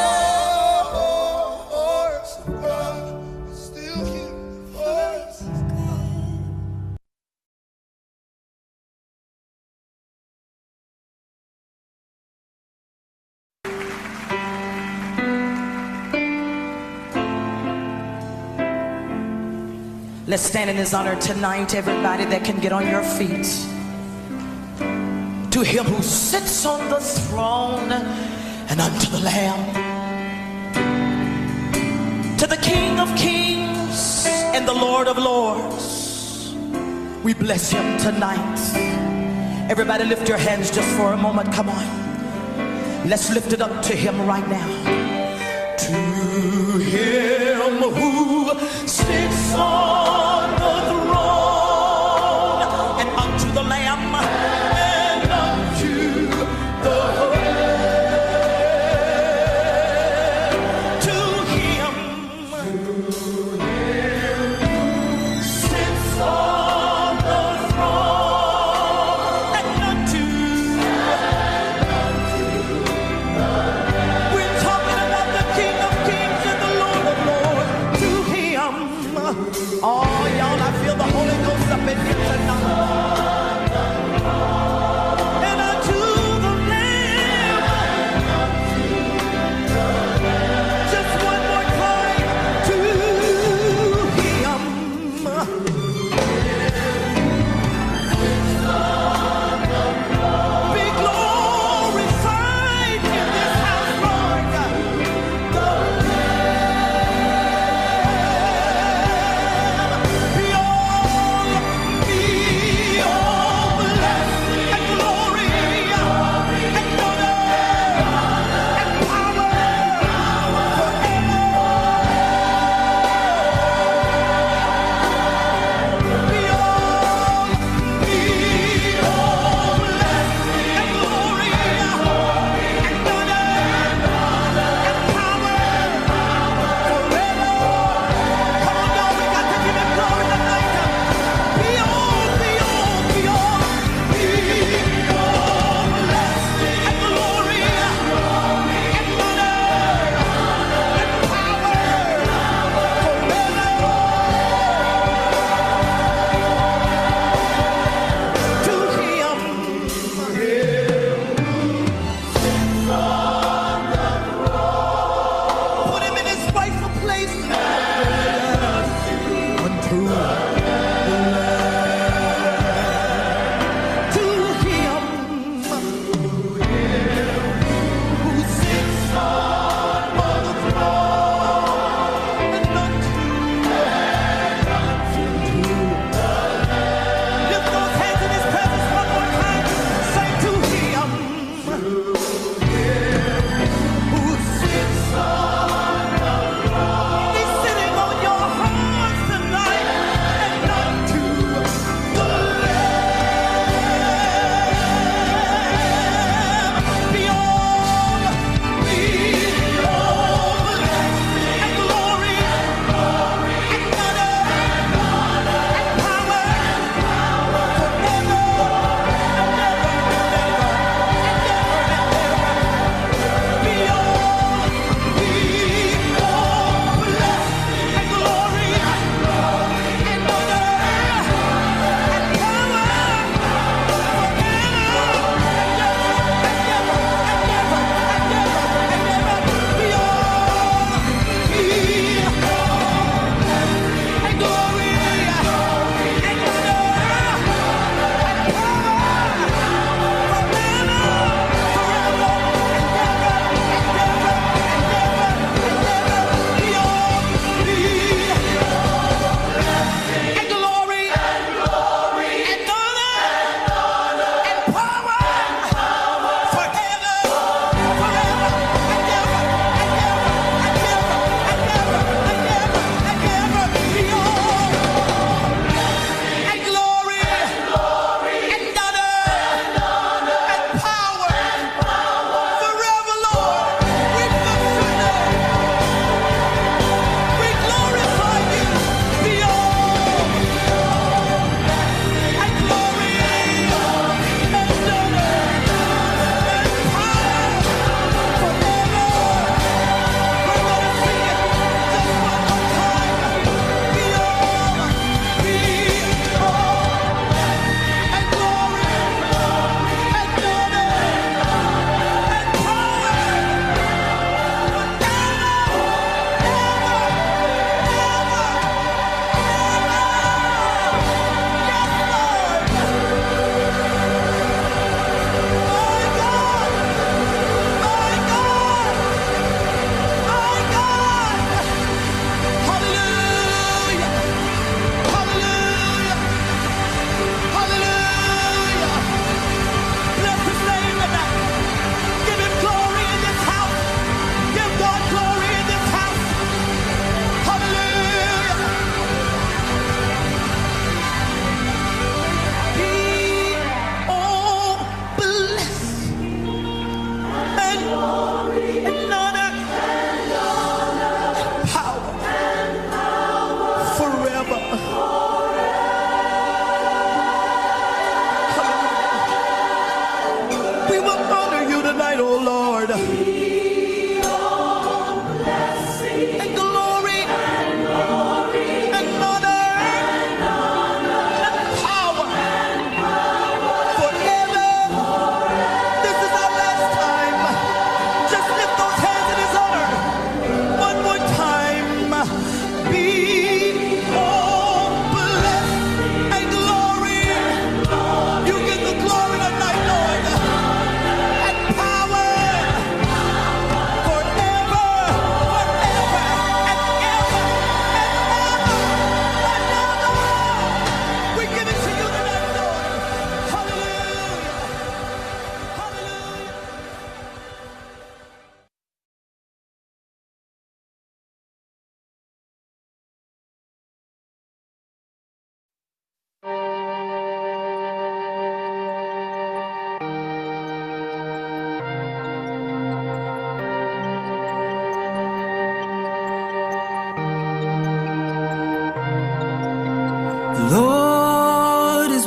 oh, voice of God. I still hear the voice of God. Let's stand in his honor tonight, everybody that can get on your feet. To him who sits on the throne and unto the Lamb. To the King of Kings and the Lord of Lords. We bless him tonight. Everybody lift your hands just for a moment. Come on. Let's lift it up to him right now. To him who sits on the throne and unto the Lamb and unto the Lamb. To him who sits on the throne and unto we're talking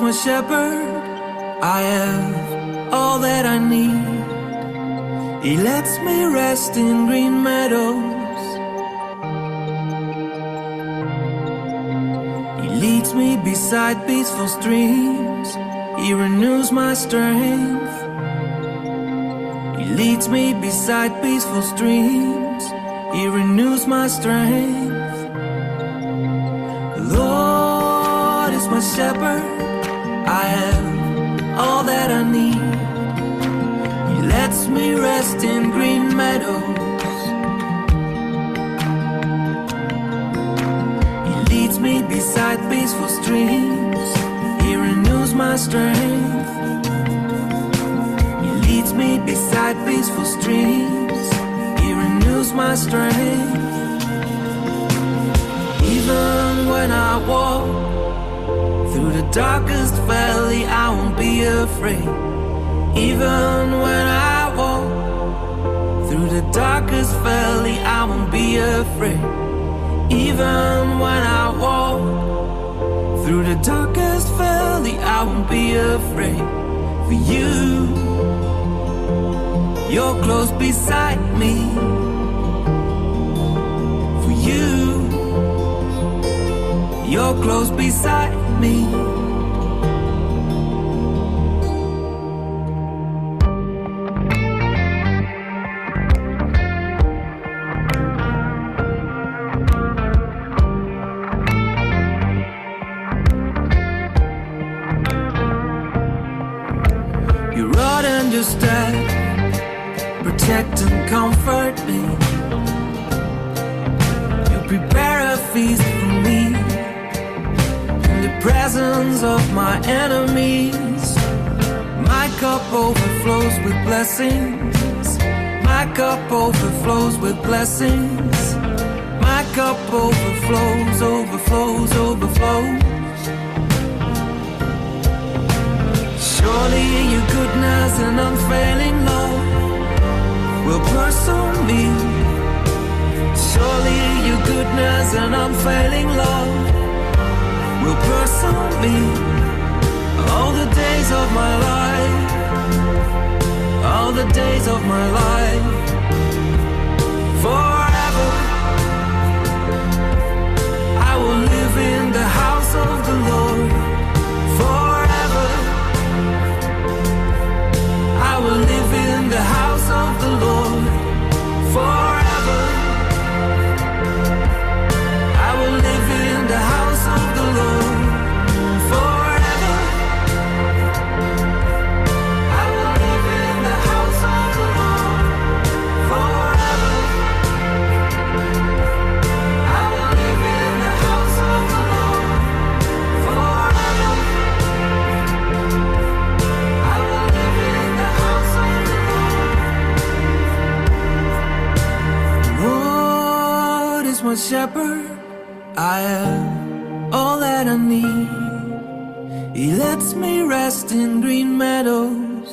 my shepherd, I have all that I need. He lets me rest in green meadows. He leads me beside peaceful streams. He renews my strength. He leads me beside peaceful streams. He renews my strength. The Lord is my shepherd, I have all that I need. He lets me rest in green meadows. He leads me beside peaceful streams. He renews my strength. He leads me beside peaceful streams. He renews my strength. Even when I walk through the darkest valley, I won't be afraid. Even when I walk through the darkest valley, I won't be afraid. Even when I walk through the darkest valley, I won't be afraid. For you, you're close beside me. For you, you're close beside me. Your rod and your staff protect and comfort me. You prepare a feast for me in the presence of my enemies. My cup overflows with blessings. My cup overflows with blessings. My cup overflows, overflows, overflows. Surely your goodness and unfailing love will pursue me. Surely your goodness and unfailing love will pursue me all the days of my life, all the days of my life, forever. I will live in the house of the Lord forever. I will live in the house of the Lord forever. I will live in the house of the Lord forever. I will live in the house of the Lord forever. I will live in the house of the Lord forever. I will live in the house of the Lord. Lord is my shepherd, I have all that I need. He lets me rest in green meadows.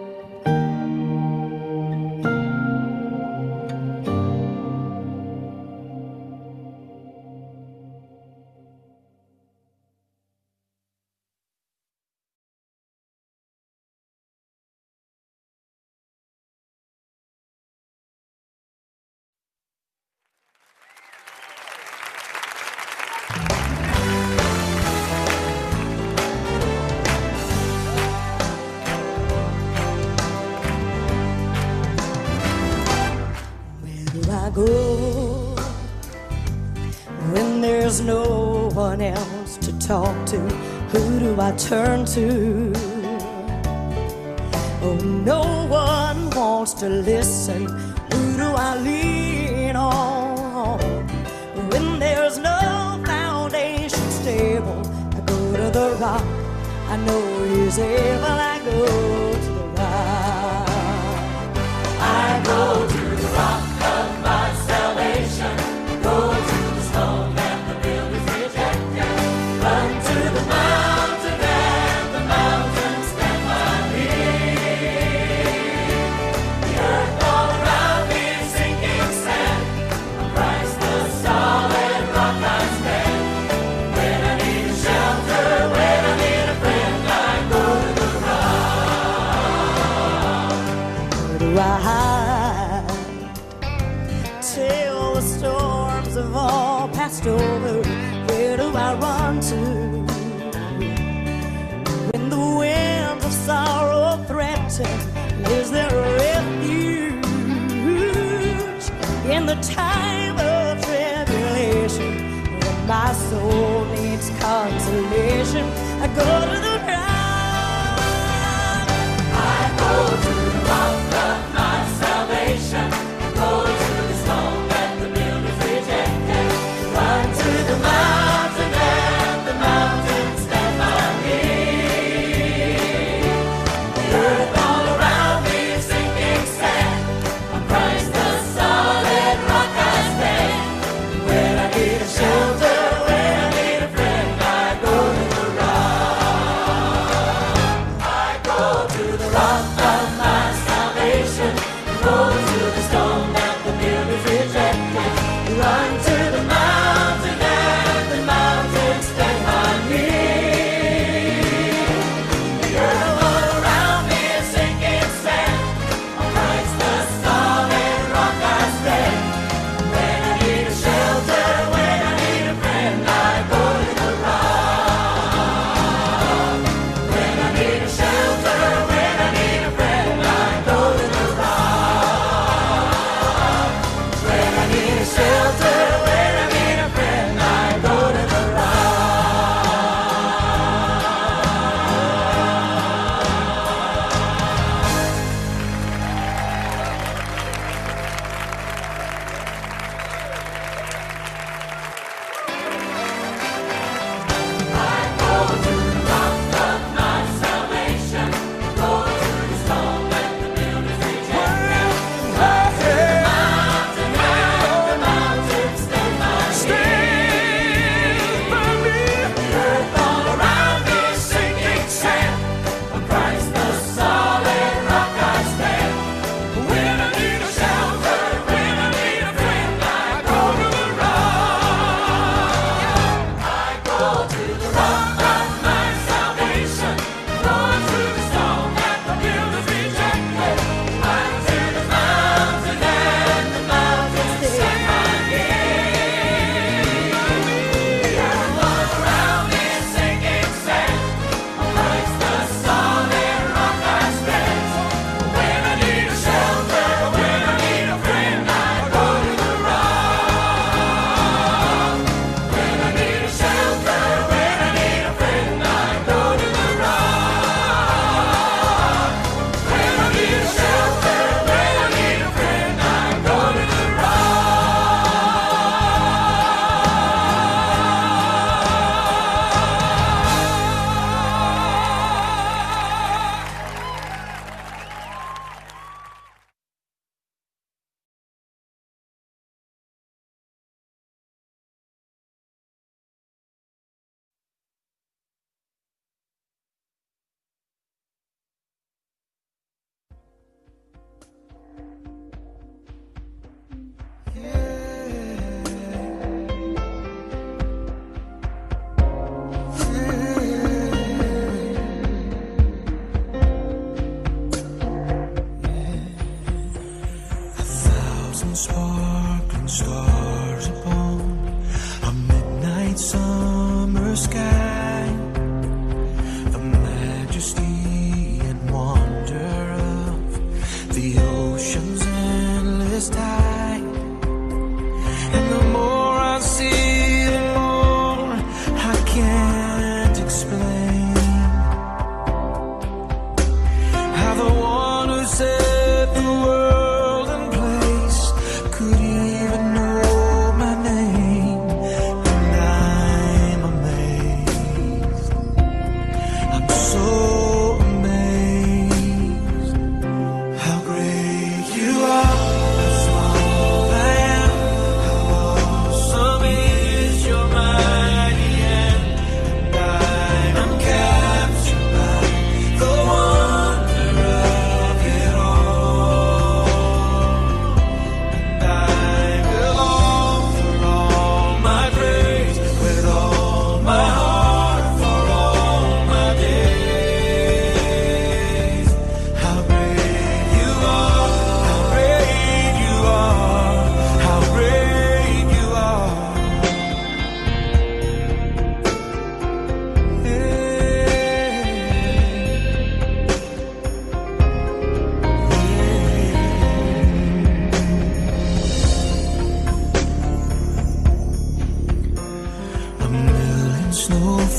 Go when there's no one else to talk to. Who do I turn to? Oh, no one wants to listen. Who do I lean on? When there's no foundation stable, I go to the rock. I know He's able. I go to the rock. I go to the rock. Go to the stone that the builders rejected. Run to the mountain and the mountain stand by me. The earth all around me is sinking sand. On Christ the solid rock I stand. When I need a shelter, when I need a friend, passed over, where do I run to? When the winds of sorrow threaten, is there a refuge in the time of tribulation? When my soul needs consolation, I go to the rock. I go to the rock of my salvation. Go to the stone that the builders rejected. Run to the mountain and the mountain stand by me. The earth all around me is sinking sand. On Christ the solid rock I stand. When I need a shelter, when I need a friend, I go to the rock. I go to the rock of my salvation. Go to the stone that the builders rejected. Run to the mountain and the mountain stand by me. The earth all around me is sinking sand. On Christ the solid rock I stand. When I need a shelter, when I need a friend, I go to the rock. When I need a shelter, when I need a friend, I go to the rock. When I need a shelter, when I need a friend, I go to the rock. I go to the rock of my salvation. Go to the stone that the builders rejected. Run to the mountain and the mountain stand by me. The earth all around me is sinking sand. On Christ the solid rock I stand. When I need a shelter, when I need a friend, I go to the rock. I go to the rock of my salvation. Go to the stone that the builders rejected. Run to the mountain and the mountain stand by me. The earth all around me is sinking sand. On Christ the solid rock I stand. When I need a shelter, when I need a friend, I go to the rock. When I need a shelter, when I need a friend, I go to the rock. When I need a shelter, when I need a friend, I go to the A thousand sparkling stars upon a midnight summer sky. The majesty and wonder of the ocean's endless tide. And the more I see, the more I can't explain how the one who set the world in place could even know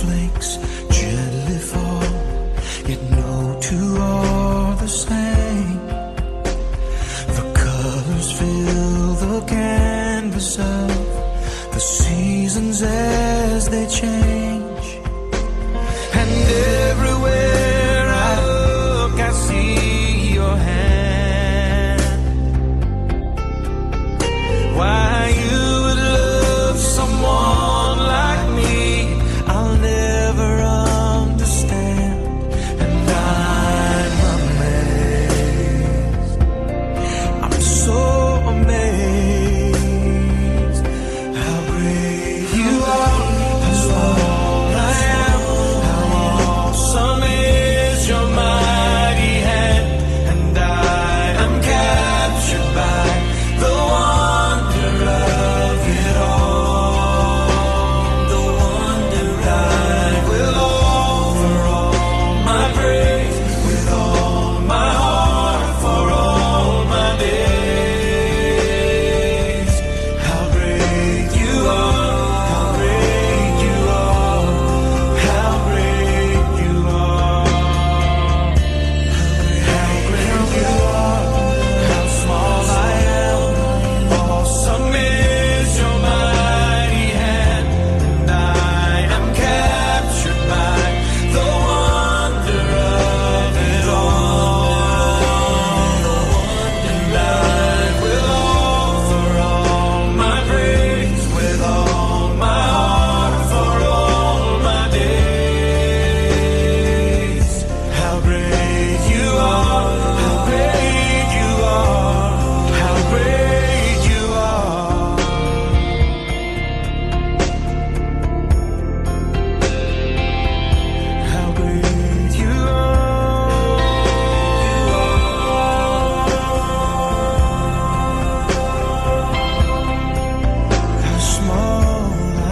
snowflakes gently fall, yet no two are the same. The colors fill the canvas of the seasons as they change. And everywhere I look, I see your hand. Why you would love someone like me, I'll never understand. And I'm amazed, I'm so amazed how great you are, how small I am, how awesome is your mighty hand. And I am captured by the wonder of it all, the wonder. I will offer all my praise with all my heart for all my days. How great you are, how great you are, how great you are, how great you are, how small I am, awesome is your mighty hand. And I am captured by the wonder of it all, the wonder. I will offer all my praise with all my heart for all my days. How great you are, how great you are, how great you are. How great you are, how small I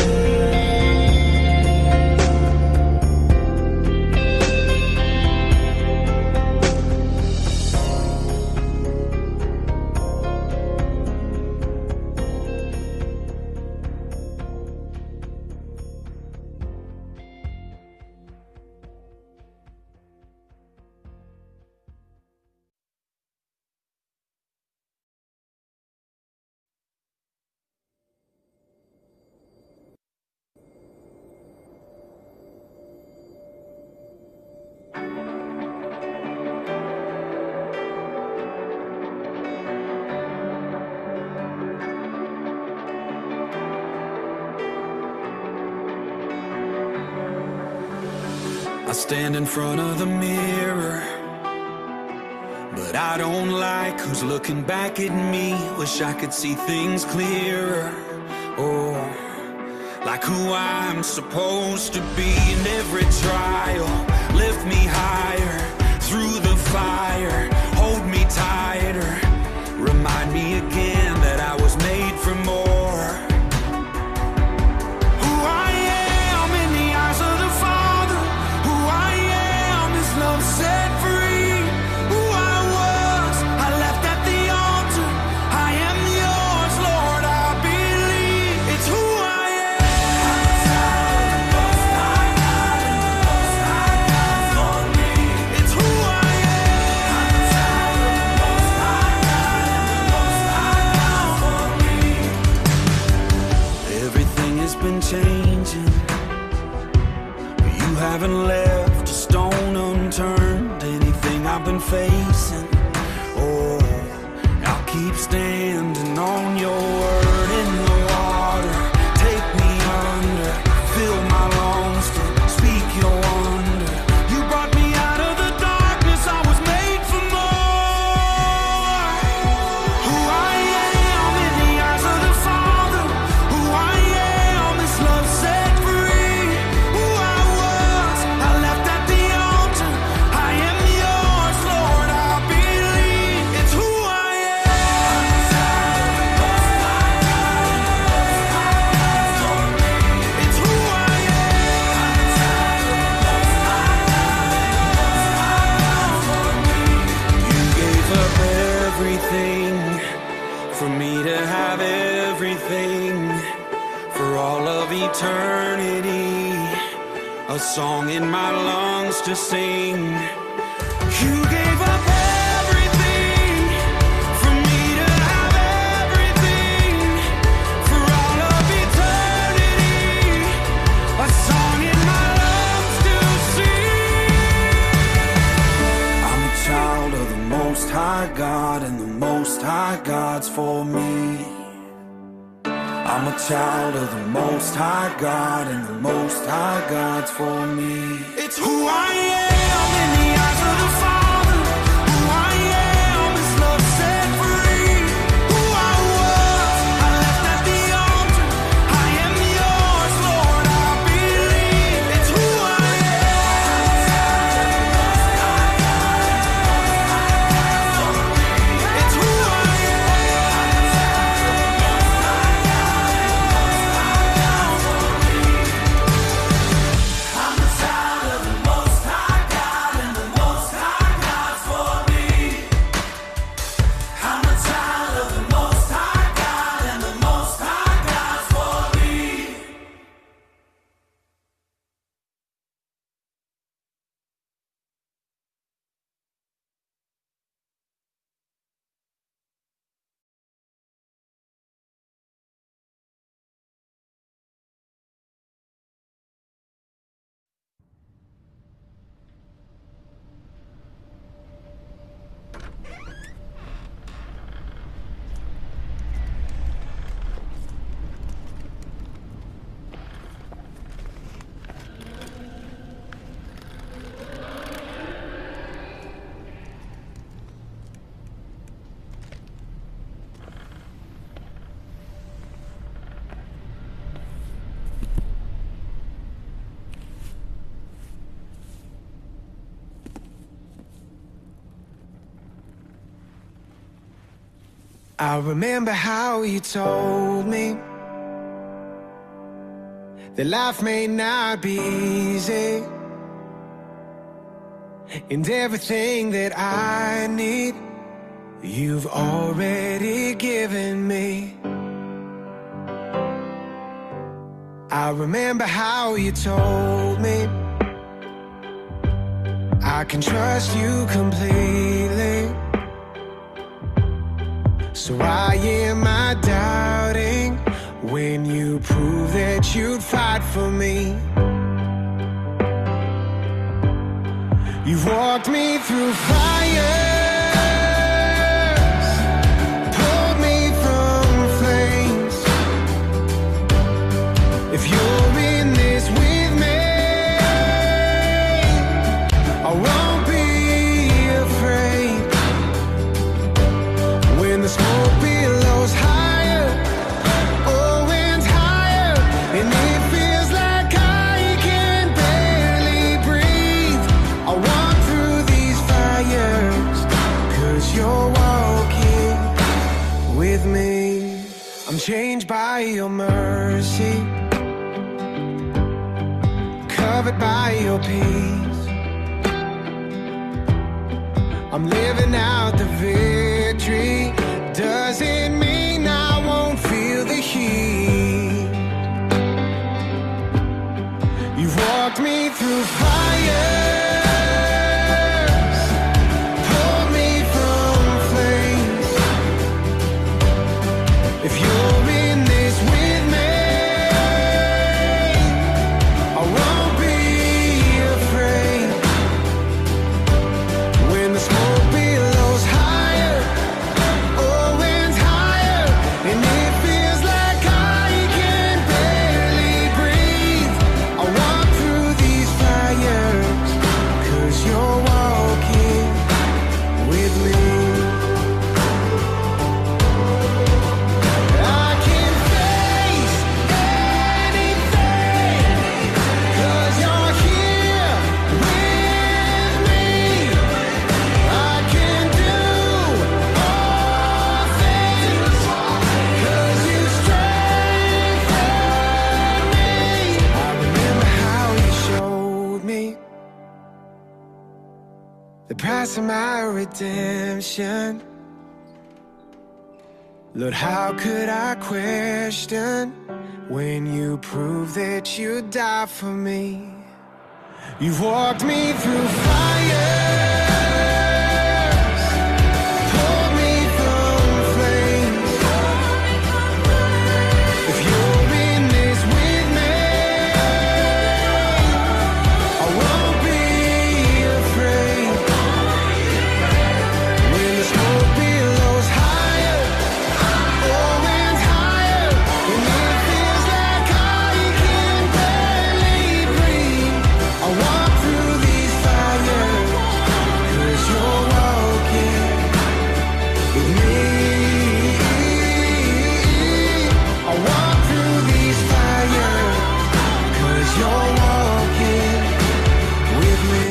I stand in front of the mirror, but I don't like who's looking back at me. Wish I could see things clearer. Oh, like who I'm supposed to be. In every trial, lift me higher. Through the fire, hold me tighter. Remind me again that I was made for more. Who I am in the eyes of the Father, who I am is love set free. Who I was, I left at the altar. I am yours, Lord, I believe. It's who I am. It's who I am. Everything has been changing, but you haven't left a stone unturned. Anything I've been facing, oh, I'll keep standing on your word. In the water, take me under, fill my lungs to speak your wonder. You brought me out of the darkness, I was made for more. Who I am in the eyes of the Father, who I am is love set free. Who I was, I left at the altar. I am yours, Lord, I believe. It's who I am. It's who I am. You gave up everything for me to have everything for all of eternity. a song in my lungs to sing. You gave up everything for me to have everything for all of eternity, a song in my lungs to sing. I'm a child of the Most High God, and the Most High God's for me. I'm a child of the Most High God, and the Most High God's for me. It's who I am in the eyes of the Father. Who I am is love set free. Who I was, I left at the altar. I am yours, Lord, I believe. It's who I am. It's who I I remember how you told me that life may not be easy, and everything that I need you've already given me. I remember how you told me I can trust you completely. So why am I doubting when you prove that you'd fight for me? You've walked me through fires, pulled me from flames. If you're in this with me, I won't be afraid. When the smoke billows higher, oh, and higher, and it feels like I can barely breathe, I walk through these fires, 'cause you're walking with me. I'm changed by your mercy, covered by your peace. I'm living out the victory. Doesn't mean I won't feel the heat. You've walked me through fires, pulled me from flames. If you're in this with me, I won't be afraid. When the smoke billows higher, and it feels like I can barely breathe, I walk through these fires, 'cause you're walking with me. I can face anything, 'cause you're here with me. I can do all things, 'cause you strengthen me. I remember how you showed me the price of my redemption. Lord, how could I question when you proved that you died for me? You've walked me through fires, pulled me from flames. If you're in this with me, I won't be afraid. When the smoke billows higher, always higher, and it feels like I can barely breathe, I walk through these fires, 'cause you're walking with me. I walk through these fires, 'cause you're walking with me.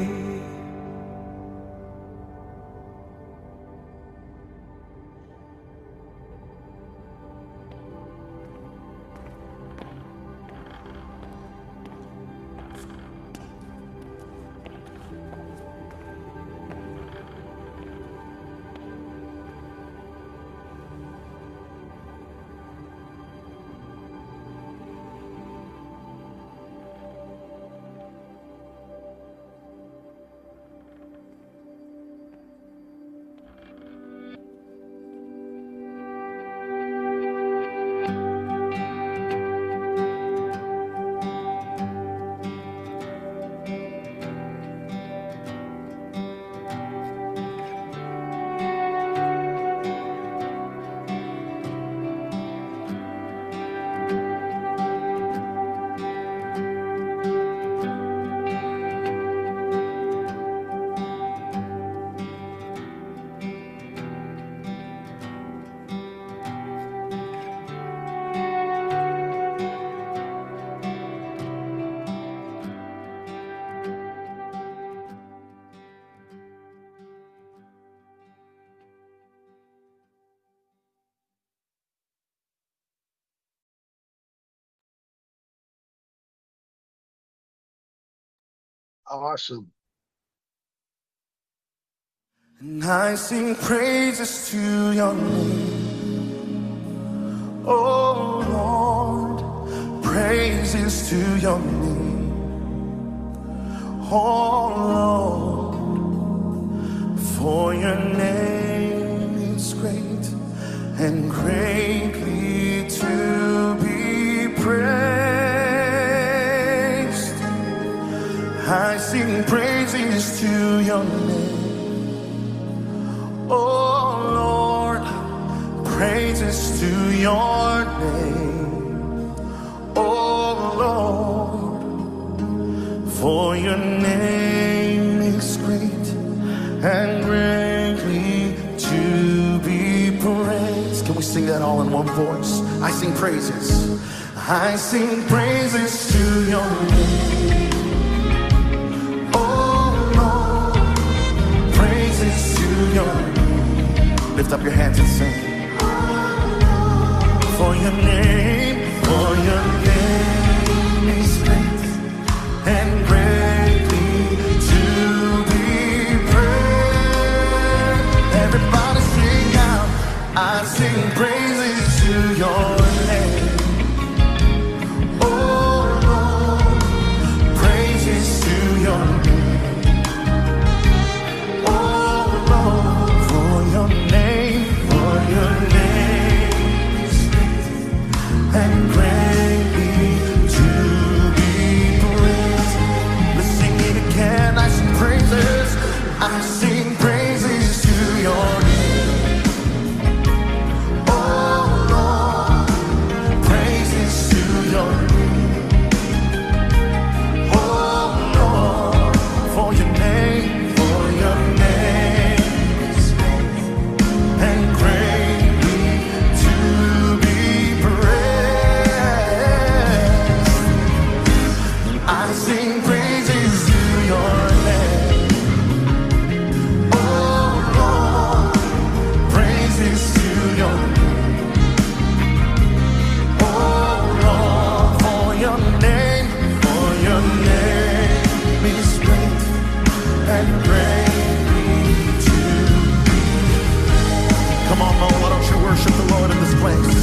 Awesome. And I sing praises to your name, oh Lord, praises to your name, oh Lord, for your name is great and greatly to be praised. I sing praises to your name, oh Lord, praises to your name, oh Lord, for your name is great and greatly to be praised. Can we sing that all in one voice? I sing praises. I sing praises to your name. Lift up your hands and sing. For your name, for your name is great and greatly to be praised. Everybody sing out. I sing praises to your name. Oh Lord, praises to your name. And greatly to be praised. Let's sing it again. I sing praises. I sing praises to your name. Oh Lord, praises to your name. Oh Lord, for your name, for your name is great and greatly to be praised. I sing praises to your name. Oh Lord, praises to your name. Oh Lord, for your name, for your name is great and greatly to be. Come on, Lord, why don't you worship the Lord in this place?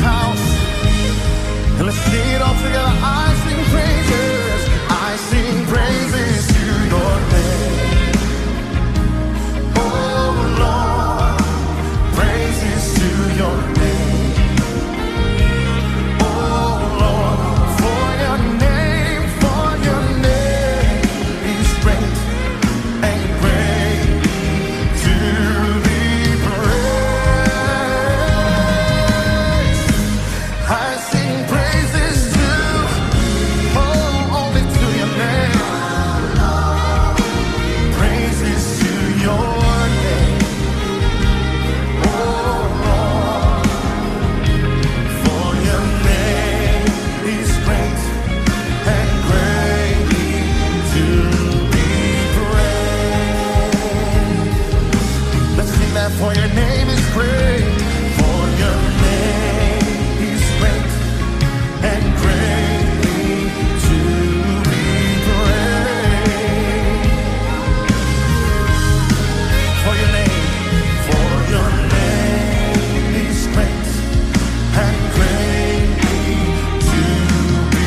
house. And let's sing it all together. I sing praises. I sing praises to your name. Oh Lord, praises to your name. Oh Lord, for your name, for your name is great and great to be praised. I sing praises to, oh, only to your name. Praises to your name. Oh Lord, for your name is great and greatly to be praised. Let's sing that. For your name is great. For your name is great and greatly to be praised. For your name, for your name is great and greatly to be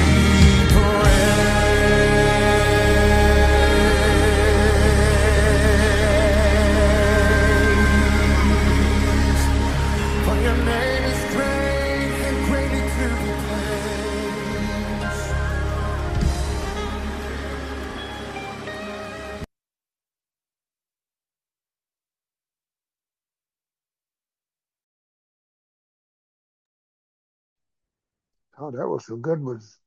praised. For your name is great and greatly to be praised. Oh, that was some good ones.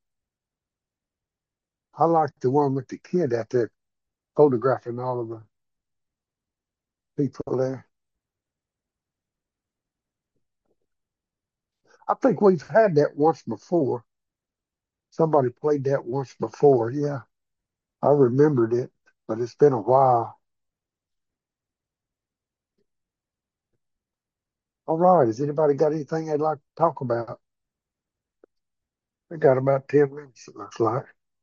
I liked the one with the kid out there photographing all of the people there. I think we've had that once before. Somebody played that once before. Yeah, I remembered it, but it's been a while. All right, has anybody got anything they'd like to talk about? We got about ten minutes, it looks like.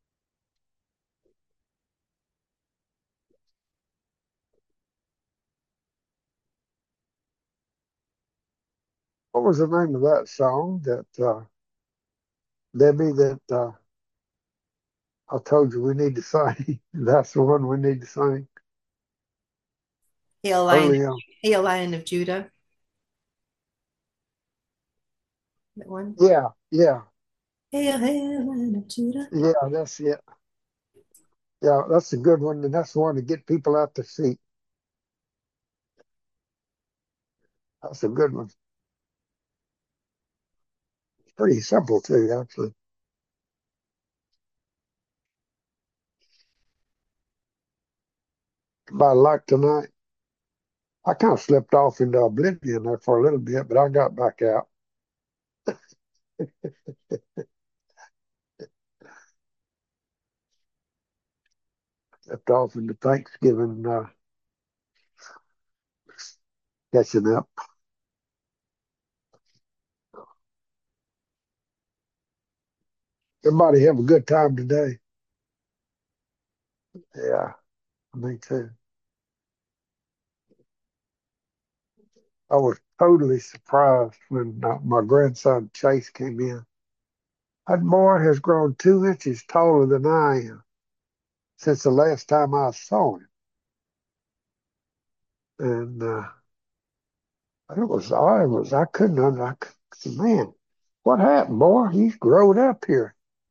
What was the name of that song that uh, Debbie that uh, I told you we need to sing? That's the one we need to sing Hail, Lion, early on. Hail, Lion of Judah. That one. Yeah, yeah, Hail, Hail, Lion of Judah. yeah. That's it. Yeah, that's a good one, and that's the one to get people out their seat. That's a good one. It's pretty simple too, actually. About like tonight, I kind of slipped off into oblivion there for a little bit, but I got back out. Slipped off into Thanksgiving, uh, catching up. Everybody have a good time today. Yeah, me too. I was totally surprised when uh, my grandson Chase came in. That boy has grown two inches taller than I am since the last time I saw him. And uh, it was, I was, I couldn't, under- I said, man, what happened, boy? He's grown up here.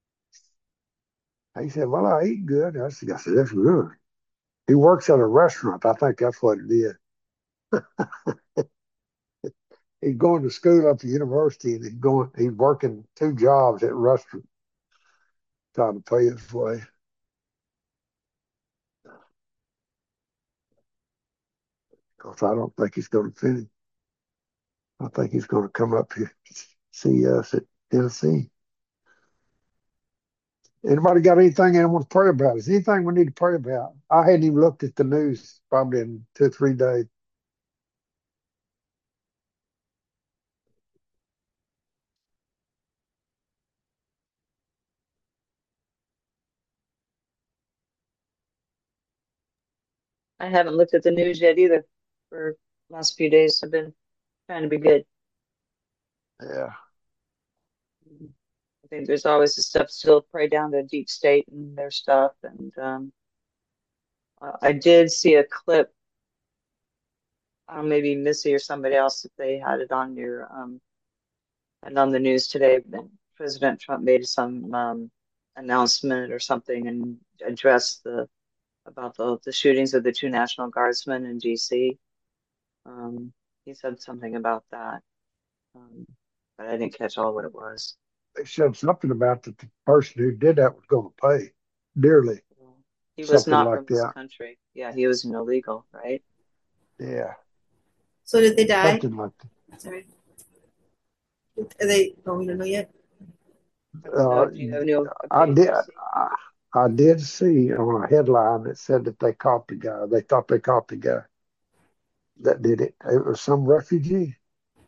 He said, well, I eat good. I said, I said, that's good. He works at a restaurant. I think that's what it is. He's going to school up at the university and he's going, he's working two jobs at a restaurant, trying to pay his way. Because I don't think he's going to finish. I think he's going to come up here to see us at Tennessee. Anybody got anything they want to pray about? Is anything we need to pray about? I hadn't even looked at the news probably in two or three days. I haven't looked at the news yet either for the last few days. I've been trying to be good. Yeah. I think there's always the stuff still pray down to deep state and their stuff. And um, I I did see a clip, uh, maybe Missy or somebody else, if they had it on your um, and on the news today. That President Trump made some um, announcement or something and addressed the about the the shootings of the two National Guardsmen in D C. Um, he said something about that, um, but I didn't catch all what it was. They said something about that the person who did that was going to pay dearly, He was something not like from this that. country. Yeah, he was an illegal, right? Yeah, So did they die? something like that. Sorry. Are they? Oh, we don't know yet. Uh, No, do you have any I update, did. Mercy? I, I did see on a headline that said that they caught the guy. They thought they caught the guy that did it. It was some refugee.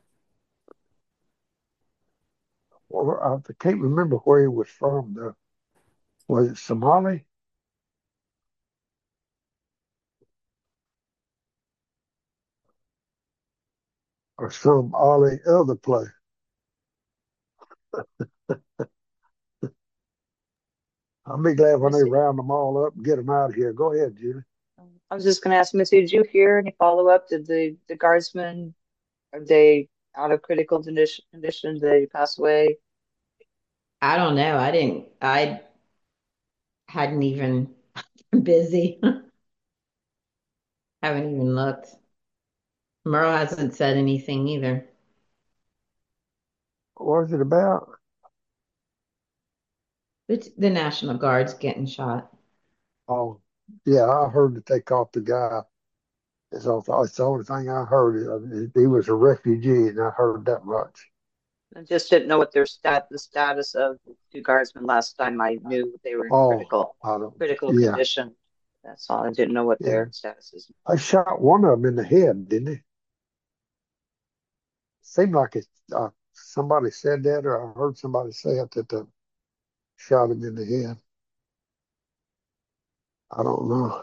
Or I can't remember where he was from. Though. Was it Somali or some Ali other place? I'll be glad when they Missy, round them all up and get them out of here. Go ahead, Julie. I was just going to ask Missy, did you hear any follow up? Did the the guardsmen, are they out of critical condition? Condition? Did they pass away? I don't know. I didn't, I hadn't even been busy. Haven't even looked. Merle hasn't said anything either. What was it about? It's the National Guard's getting shot. Oh, yeah, I heard that they caught the guy. It's all, it's the only thing I heard. Uh, He was a refugee, and I heard that much. I just didn't know what their stat the status of the two guardsmen. Last time I knew they were in Oh, critical I don't. critical Yeah, condition. That's all. I didn't know what yeah. their status is. I shot one of them in the head, didn't he? Seemed like it. Uh, somebody said that, or I heard somebody say it that they shot him in the head. I don't know.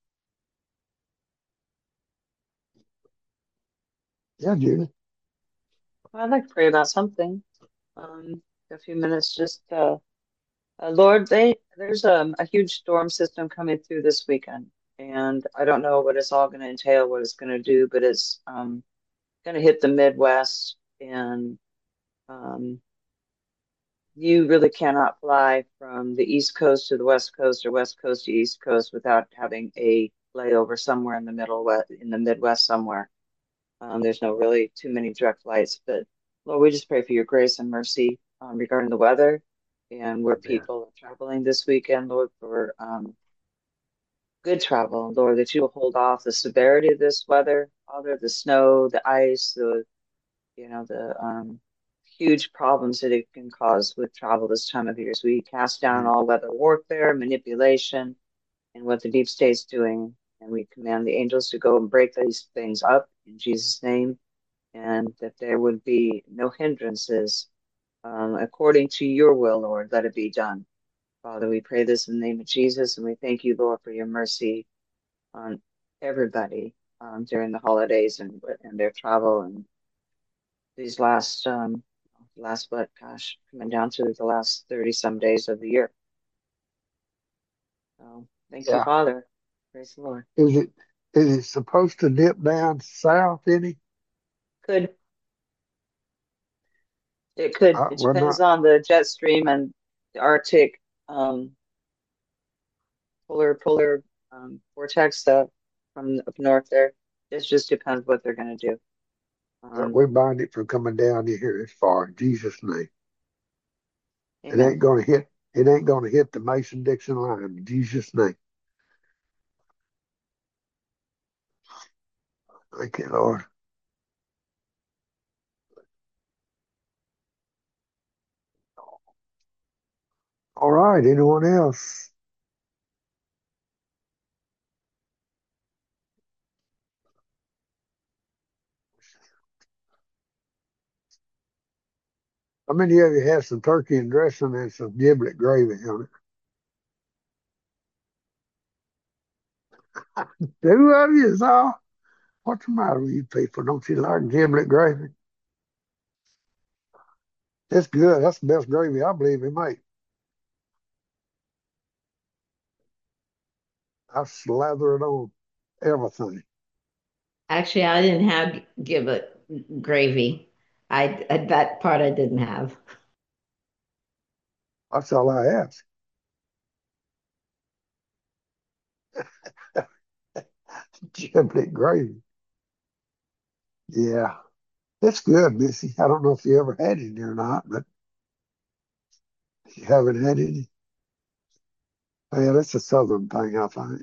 Yeah, Judy. Well, I'd like to pray about something. Um, a few minutes, just uh, uh, Lord, they there's um, a huge storm system coming through this weekend, and I don't know what it's all going to entail, what it's going to do, but it's um, going to hit the Midwest, and um, you really cannot fly from the East Coast to the West Coast or West Coast to East Coast without having a layover somewhere in the middle, we- in the Midwest somewhere. Um, there's no really too many direct flights, but Lord, we just pray for your grace and mercy um, regarding the weather and where Yeah. people are traveling this weekend, Lord, for um, good travel, Lord, that you will hold off the severity of this weather, Father, the snow, the ice, the you know, the um, huge problems that it can cause with travel this time of year. So we cast down all weather warfare, manipulation, and what the deep state's doing. And we command the angels to go and break these things up in Jesus' name, and that there would be no hindrances. Um, according to your will, Lord, let it be done. Father, we pray this in the name of Jesus, and we thank you, Lord, for your mercy on everybody um, during the holidays and and their travel and these last um last what gosh coming down to the last thirty some days of the year. So thank you, Yeah. Father. Praise the Lord. Is it is it supposed to dip down south any? Could it could Uh, it we're depends not. on the jet stream and the Arctic um polar polar um vortex uh, from up north there. It just depends what they're gonna do. Uh, Um we bind it from coming down here as far in Jesus' name. It Amen. ain't gonna hit. It ain't gonna hit the Mason Dixon line in Jesus' name. Thank you, Lord. All right. Anyone else? How many of you had some turkey and dressing and some giblet gravy on it? Two of you is all. What's the matter with you people? Don't you like giblet gravy? It's good. That's the best gravy I believe he made. I slather it on everything. Actually, I didn't have give it gravy. I that part I didn't have. That's all I ask. Giblet gravy. Yeah. It's good, Missy. I don't know if you ever had any or not, but if you haven't had any, yeah, that's a southern thing, I think.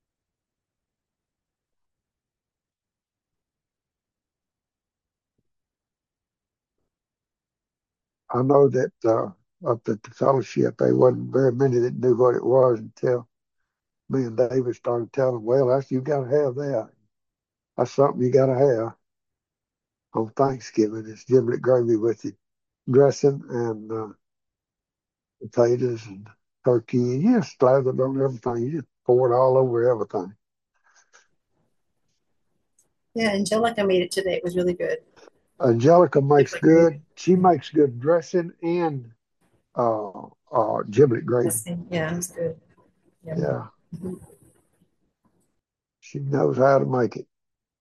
I know that uh, up at the fellowship, there wasn't very many that knew what it was until me and David started telling them, well, that's you got to have that. That's something you got to have on Thanksgiving. It's giblet gravy with the dressing and uh, potatoes and turkey. And you just slather it on everything. You just pour it all over everything. Yeah, Angelica made it today. It was really good. Angelica makes Giblet gravy. good. She makes good dressing and uh, uh, giblet gravy. Dressing. Yeah, it was good. Yum. Yeah, Mhm. she knows how to make it.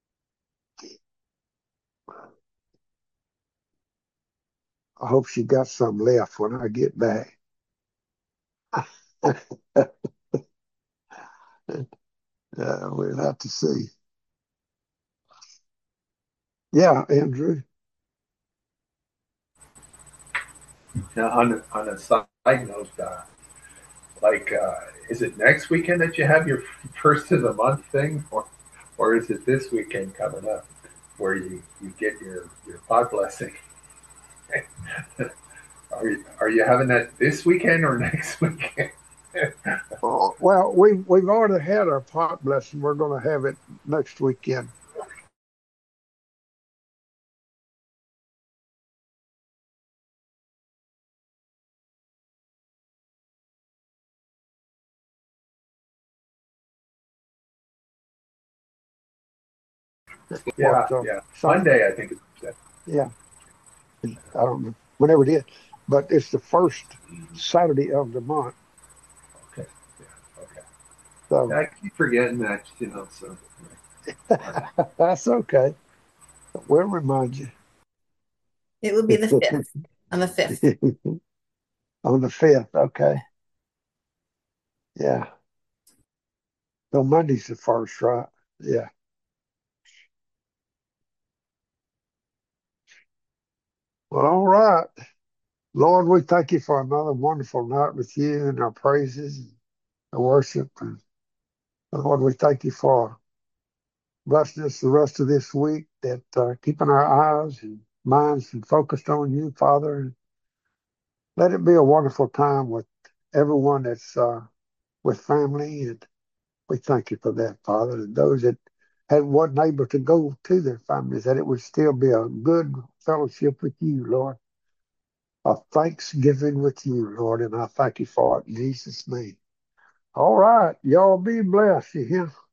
I hope she got some left when I get back. Uh, we'll have to see. Yeah, Andrew. Now, on a, on a side note, uh, like, uh, is it next weekend that you have your first of the month thing, or or is it this weekend coming up where you, you get your your pot blessing? Are you are you having that this weekend or next weekend? Oh, well, we've we've already had our pot blessing. We're going to have it next weekend. Yeah, What uh, yeah. Sunday? Monday, I think it's Yeah, I don't know. Whenever it is, but it's the first Saturday of the month. okay. Yeah, okay. So I keep forgetting that, you know. So that's okay. We'll remind you. It will be the fifth. On the fifth. On the fifth. Okay. Yeah. So Monday's the first, right? Yeah. Well, all right. Lord, we thank you for another wonderful night with you and our praises and our worship. And Lord, we thank you for blessing us the rest of this week, that uh, keeping our eyes and minds and focused on you, Father. And let it be a wonderful time with everyone that's uh, with family. And we thank you for that, Father. And those that had wasn't able to go to their families, that it would still be a good fellowship with you, Lord. A thanksgiving with you, Lord. And I thank you for it in Jesus' name. All right. Y'all be blessed. You hear?